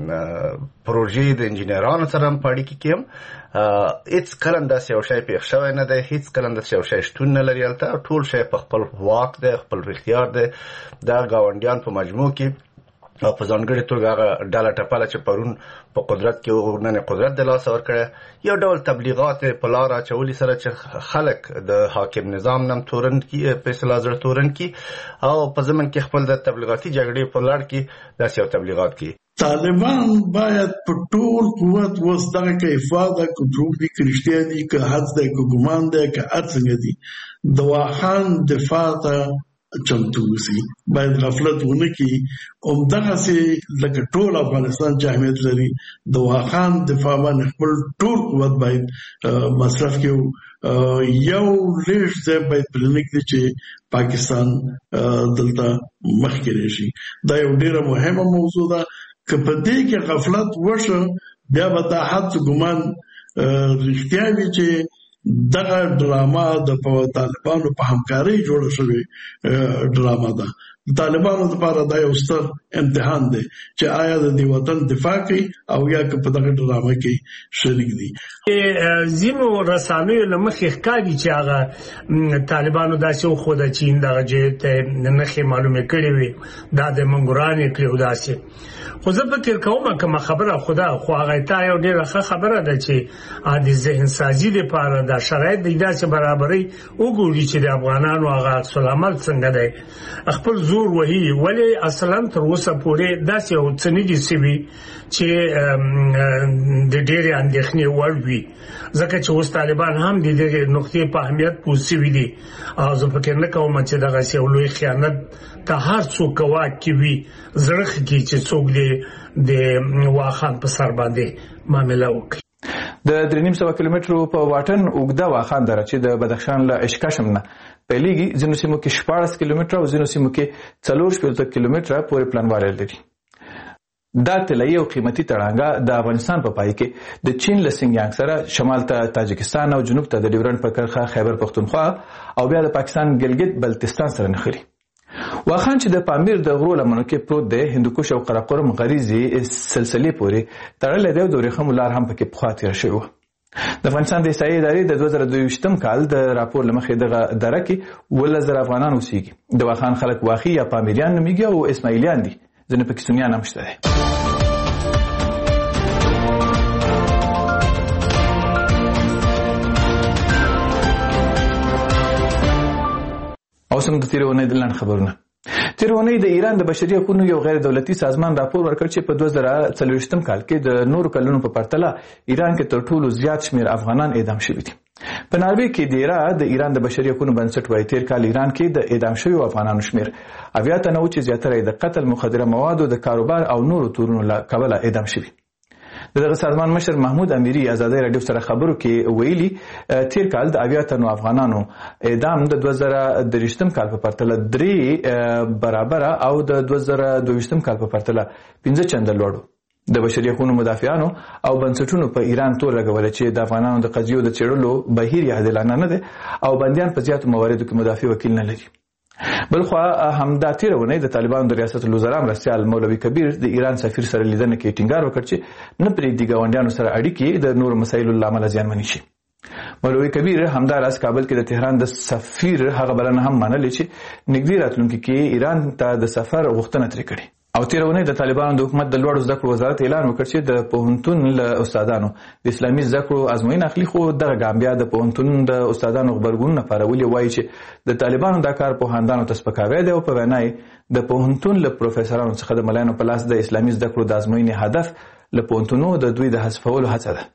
پروژې د انجینرانو سره هم په اړیکه کې یم هیڅ کله داسې یو شی پېښ شوی نه دی هیڅ کله داسې یو شی شتون نه لري هلته ټول شی په خپل واک دی خپل اختیار دی دا ګاونډیان په مجموع کې او په ځانګړې توګه هغه ډله ټپله چې پرون په قدرت کې نن قدرت د لاسه ورکړی یو ډول تبلیغات په لاره اچولي سره چې خلک د حاکم نظام نه تورن کړي په اصطلاح زړه تورن کړي او په ضمن کې خپل د تبلیغاتي جګړې په لړ کې داسې یو تبلیغات کوي. طالبان باید په ټول قوت وس دغه کې افاده کنټرول دي کرشتیا دي که حد دی که ګمان دی که هر څنګه دي د واخان دفاع ته چمتو وسی باید غفلت ونه کی دغه سي لکه ټول افغانستان چې اهمیت لري د واخان دفاع باندې خپل ټول قوت باید مصرف کیو یو لیش ځای باید پلنک دي چې پاکستان دلته مخکې راشي دا یو ډیره مهمه موضوع ده که په دې کې غفلت وشو بیا به دا حد ګمان رښتیا وي چې دغه ډراما د طالبانو په همکارۍ جوړه شوې ډراما ده. طالبانو لپاره دا یو ستر امتحان دی چې آیا د دې وطن دفاع کوي او یا که په دغه ډراما کې شریک دي. زمو رسانیو لمخې ښکاري چې هغه طالبانو داسې وښوده چې دغه جهته نښې معلومې کړې وي دا د منګورانې کړي داسې خو زه فکر کوم کومه خبره خدا خو هغه ته یو ډیره ښه خبره ده چې د ذهن سازي لپاره د شرایط د داسې برابرۍ وګوري چې د افغانانو هغه عکس العمل څنګه دی خپل زور وهي ولی اصلا تر اوسه پورې داسې یو څه نه دي سوي چې د ډېرې اندېښنې وړ وي ځکه چې اوس طالبان هم د دې نقطې په اهمیت پوه سوي دي او زه فکر نه کوم چې دغسې یو لوی خیانت ته هر څوک واک کې وي زړه ښه کړي چې څوک د واخان په سر باندې معامله وکړي. د 3.5 کیلومترو په واټن اوږده واخان دره چې د بدخشان له اشکاشم نه پیلېږي ځینو سیمو کې 14 کیلومتره او ځینو سیمو کې 4 کیلومتره پورې پلانوالي لري. دا طلایي او قیمتي تړانګه د افغانستان په پای کې د چین له سنگیانګ سره شمال ته تاجکستان او جنوب ته د ډیورنډ په کرښه خیبر پختونخوا او بیا د پاکستان ګلګت بلتستان سره نښلي. واخان چې د پامیر د غرو لمنو کې پروت دی هندوکش او قراقرم غریزي سلسلې پورې تړلې دی او د ورېښمو لار هم پکې پخوا تېره شوې وه. د افغانستان د احصایې ادارې د 2022 کال د راپور له مخې دغه دره کې 17,000 افغانان اوسېږي. د واخان خلک واخي یا پامیریان نومیږي او اسماعیلیان دي ځینې پکې سنیان هم شته دي. اوس هم د تېرې اونۍ د لنډ خبرونه. تېرې اونۍ د ایران د بشري حقوقو یو غیر دولتي سازمان راپور ورکړ چې په 2024 کال کې د نورو کلونو په پرتله ایران کې تر ټولو زیات شمېر افغانان اعدام شوي دي. په ناروې کې د ایران د بشري حقوقو بنسټ وايي تېر کال ایران کې د اعدام شویو افغانانو شمېر 80 تنه و چې زیاتره یې د قتل، مخدره موادو د کاروبار او نورو تورونو له کبله اعدام شوي. دغه سازمان مشر محمود امیری ازادي رادیو سره خبرو کې ویلي تیر کال د 80 تنو افغانانو اعدام د 2023 کال په پرتله 3 برابر او د 2022 کال په پرتله 15 چنده لوړ. د بشري حقوقو مدافعانو او بنسټونو په ایران تور لګول چې د افغانانو د قضیو د چیرلو بهیر عادلانه نه ده او بنديان په زیاتو مواردو کې مدافع وکیل نه لري. بلخوا همدا تیرونه د طالبانو د ریاست الوزرا مرستیال مولوي کبیر د ایران سفیر سره لیدنه کې ټینګار وکړ چې نه پرېږدي ګاونډیانو سره اړیکې د نورو مسایلو لامل زیانمن شي. مولوي کبیر همدا راز کابل کې د تهران د سفیر هغه بلنه هم منلې چې نږدې راتلونکي کې ایران ته د سفر غوښتنه ترې کړې. او تیرونه د طالبانو د حکومت د لوړو زده کړو وزارت اعلان وکړ چې د پوهنتون له استادانو د اسلامي زده کړو ازموینه اخلي. خو دغه ګامبیا د پوهنتون د استادانو خبرګون لپاره ولې وایي چې د طالبانو د کار پوهاندانو تسپکاوی دی او په وینای د پوهنتون له پروفیسورانو څخه د ملایانو په لاس د اسلامي زده کړو د ازموینې هدف له پوهنتونو د دوی د حذفولو هڅه ده.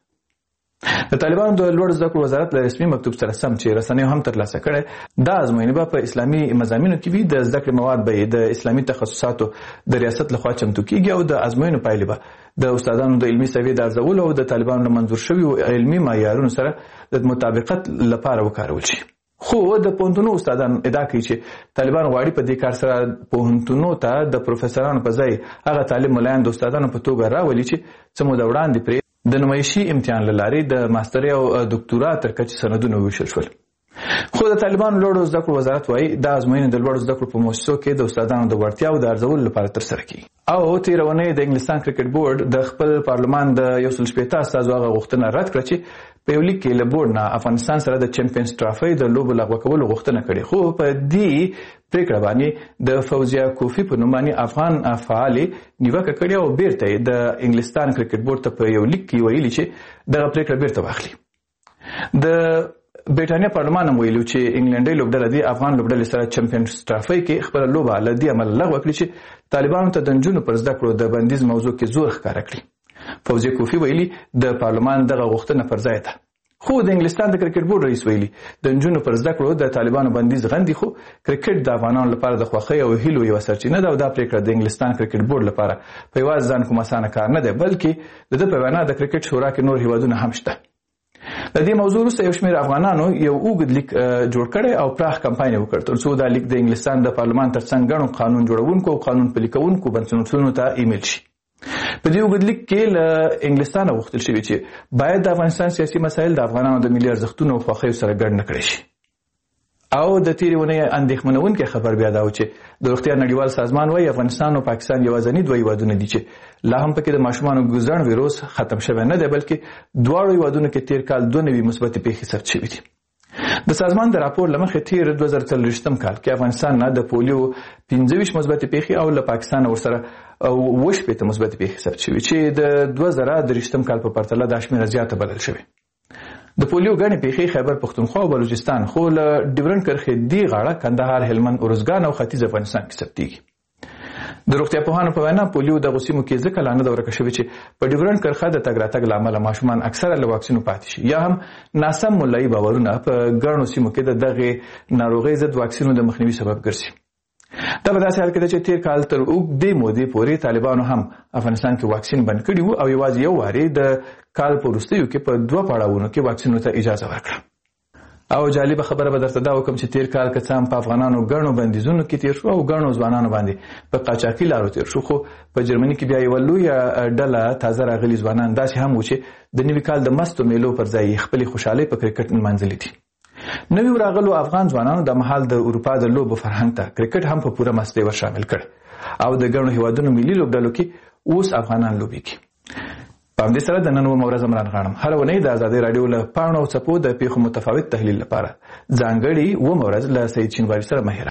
د طالبانو د لوړ زده کړو وزارت له رسمي مکتوب سره سم چې رسنیو هم ترلاسه کړي دا ازموینه به په اسلامي مضامینو کې وي. د زده کړې مواد به د اسلامي تخصصاتو د ریاست لخوا چمتو کیږي او د ازموینو پایلې به د استادانو د علمي سویې د ارزولو او د طالبانو له منظور شویو علمي معیارونو سره د مطابقت لپاره وکارول شي. خو د پوهنتونو استادان ادعا کوي چې طالبان غواړي په دې کار سره پوهنتونو ته د پروفیسورانو په ځای هغه طالب ملایان د استادانو په توګه راولي چې څه موده وړاندې پرې د نمایشي امتحان له لارې د ماسترۍ او دکتورا تر کچې سندونه وویشل شول. خو د طالبانو لوړو زده کړو وزارت وایي دا ازموینې د لوړو زده کړو په مؤسسو کې د استادانو د وړتیاو د ارزولو لپاره ترسره کیږي. او تېرونه د انګلستان کرکټ بورډ د خپل پارلمان د 160 استازو هغه غوښتنه رد کړه چې په یو لیک کې له بورډ نه افغانستان سره د چمپیونز ټرافي د لوبو لغوه کولو غوښتنه کړې. خو په دې پریکړه باندې د فوزیا کوفی په نوم باندې افغان فعال نیوکه کړې او بیرته د انګلستان کرکټ بورډ ته په یو لیک کې ویلي چې دغه پریکړه بیرته واخلي. د برېټانیا پارلمان هم ویلو چې انګلندي لوبډله د افغان لوبډلې سره چمپیونز ټرافي کې خپل لوبه له دې عمل لغوه کړې چې طالبانو ته د نجونو پر زده کړو د بندیز موضوع کې زور ښکاره کړی. فوزیا کوفی ویلي د پارلمان دغه غوښتنه پر ځای ده خو د انګلستان د کرکټ بورډ رئیس ویلي د نجونو پر زده کړو د طالبانو بندیز غندي، خو کرکټ د افغانانو لپاره د خوښۍ او هیلو یو سرچینه ده او دا پریکړه د انګلستان کرکټ بورډ لپاره په یوازې ځان کوم اسانه کار نه دی، بلکې د په وینا د کرکټ شورا کې نور هیوادونه هم شته. د دې موضوع وروسته یو شمېر افغانانو یو اوږد لیک جوړ کړی او پراخ کمپاین وکړ تر څو دا لیک د انګلستان د پارلمان ترڅنګ ګڼو قانون جوړونکو او قانون پلي کوونکو بنسټونو ته ایمیل شي. په دې اوږد لیک کې له انګلستان غوښتل شوی چې باید د افغانستان سیاسي مسایل د افغانانو د ملي ارزښتونو او خوښیو سره ګډ نه کړي شي. او د تیرې ونې اندېښمنونکی خبر بیا دا و چې د روغتیا نړیوال سازمان وايي افغانستان او پاکستان یوازیني دوه هیوادونه دي چې لا هم پکې د ماشومانو ګوزڼ ویروس ختم شوی نه دی، بلکې دواړو هیوادونو کې تیر کال 2 نوي مثبتې پیښې ثبت شوې دي. د سازمان د راپور له مخې تیر 2023 کال کې افغانستان نه د پولیو 25 مثبتې پیښې او له پاکستان ورسره 8 مثبتې پیښې ثبت شوې چې د 2023 کال په پرتله د شمېر زیاته بدل شوې. د پولیو غني پیښې خیبر پختونخوا او بلوچستان خو له ډیورنډ کرښې دی غاړه کندهار، هلمند، ارزګان او ختیځ افغانستان کې ثبتېږي. د روغتیا پوهانو په وینا پولیو د غوسیمو کې ځکه لا نه ده ورکه شوې چې په ډیورنډ کرښه د تګ راتګ له امله ماشومان اکثره له واکسینو پاتې شي یا هم ناسم ملایي باورونه په ګڼو سیمو کې د دغې ناروغۍ ضد واکسینو د مخنیوي سبب ګرځي. دا په داسې حال کې ده چې تیر کال تر اوږدې مودې پورې طالبانو هم افغانستان کې واکسین بند کړي وو او یوازې یو وارې د کال په وروستیو کې په 2 پړاوونو کې واکسینو ته اجازه ورکړه. او جالبه خبره به درته دا وکم چې تیر کال که څه هم په افغانانو ګڼو بندیزونو کې تیر شو او ګڼو ځوانانو باندې په قاچاقي لارو تیر شو، خو په جرمني کې بیا یوه لویه ډله تازه راغلي ځوانان داسې هم و چې د نوي کال د مستو میلو پر ځای یې خپلې خوشحالۍ په کرکټ نمانځلې دي. نوي راغلو افغان ځوانانو د مهال د اروپا د لوبو فرهنګ ته کرکټ هم په پوره مستۍ ور شامل کړ او د ګڼو هیوادونو ملي لوبډلو کې اوس افغانان لوبېږي. په همدې سره د نن ورځ عمران غاڼم هره اونۍ د ازادۍ راډیو له پاڼو او څپو د پیښو متفاوت تحلیل لپاره ځانګړي ورځ له سید شینواري سره مهر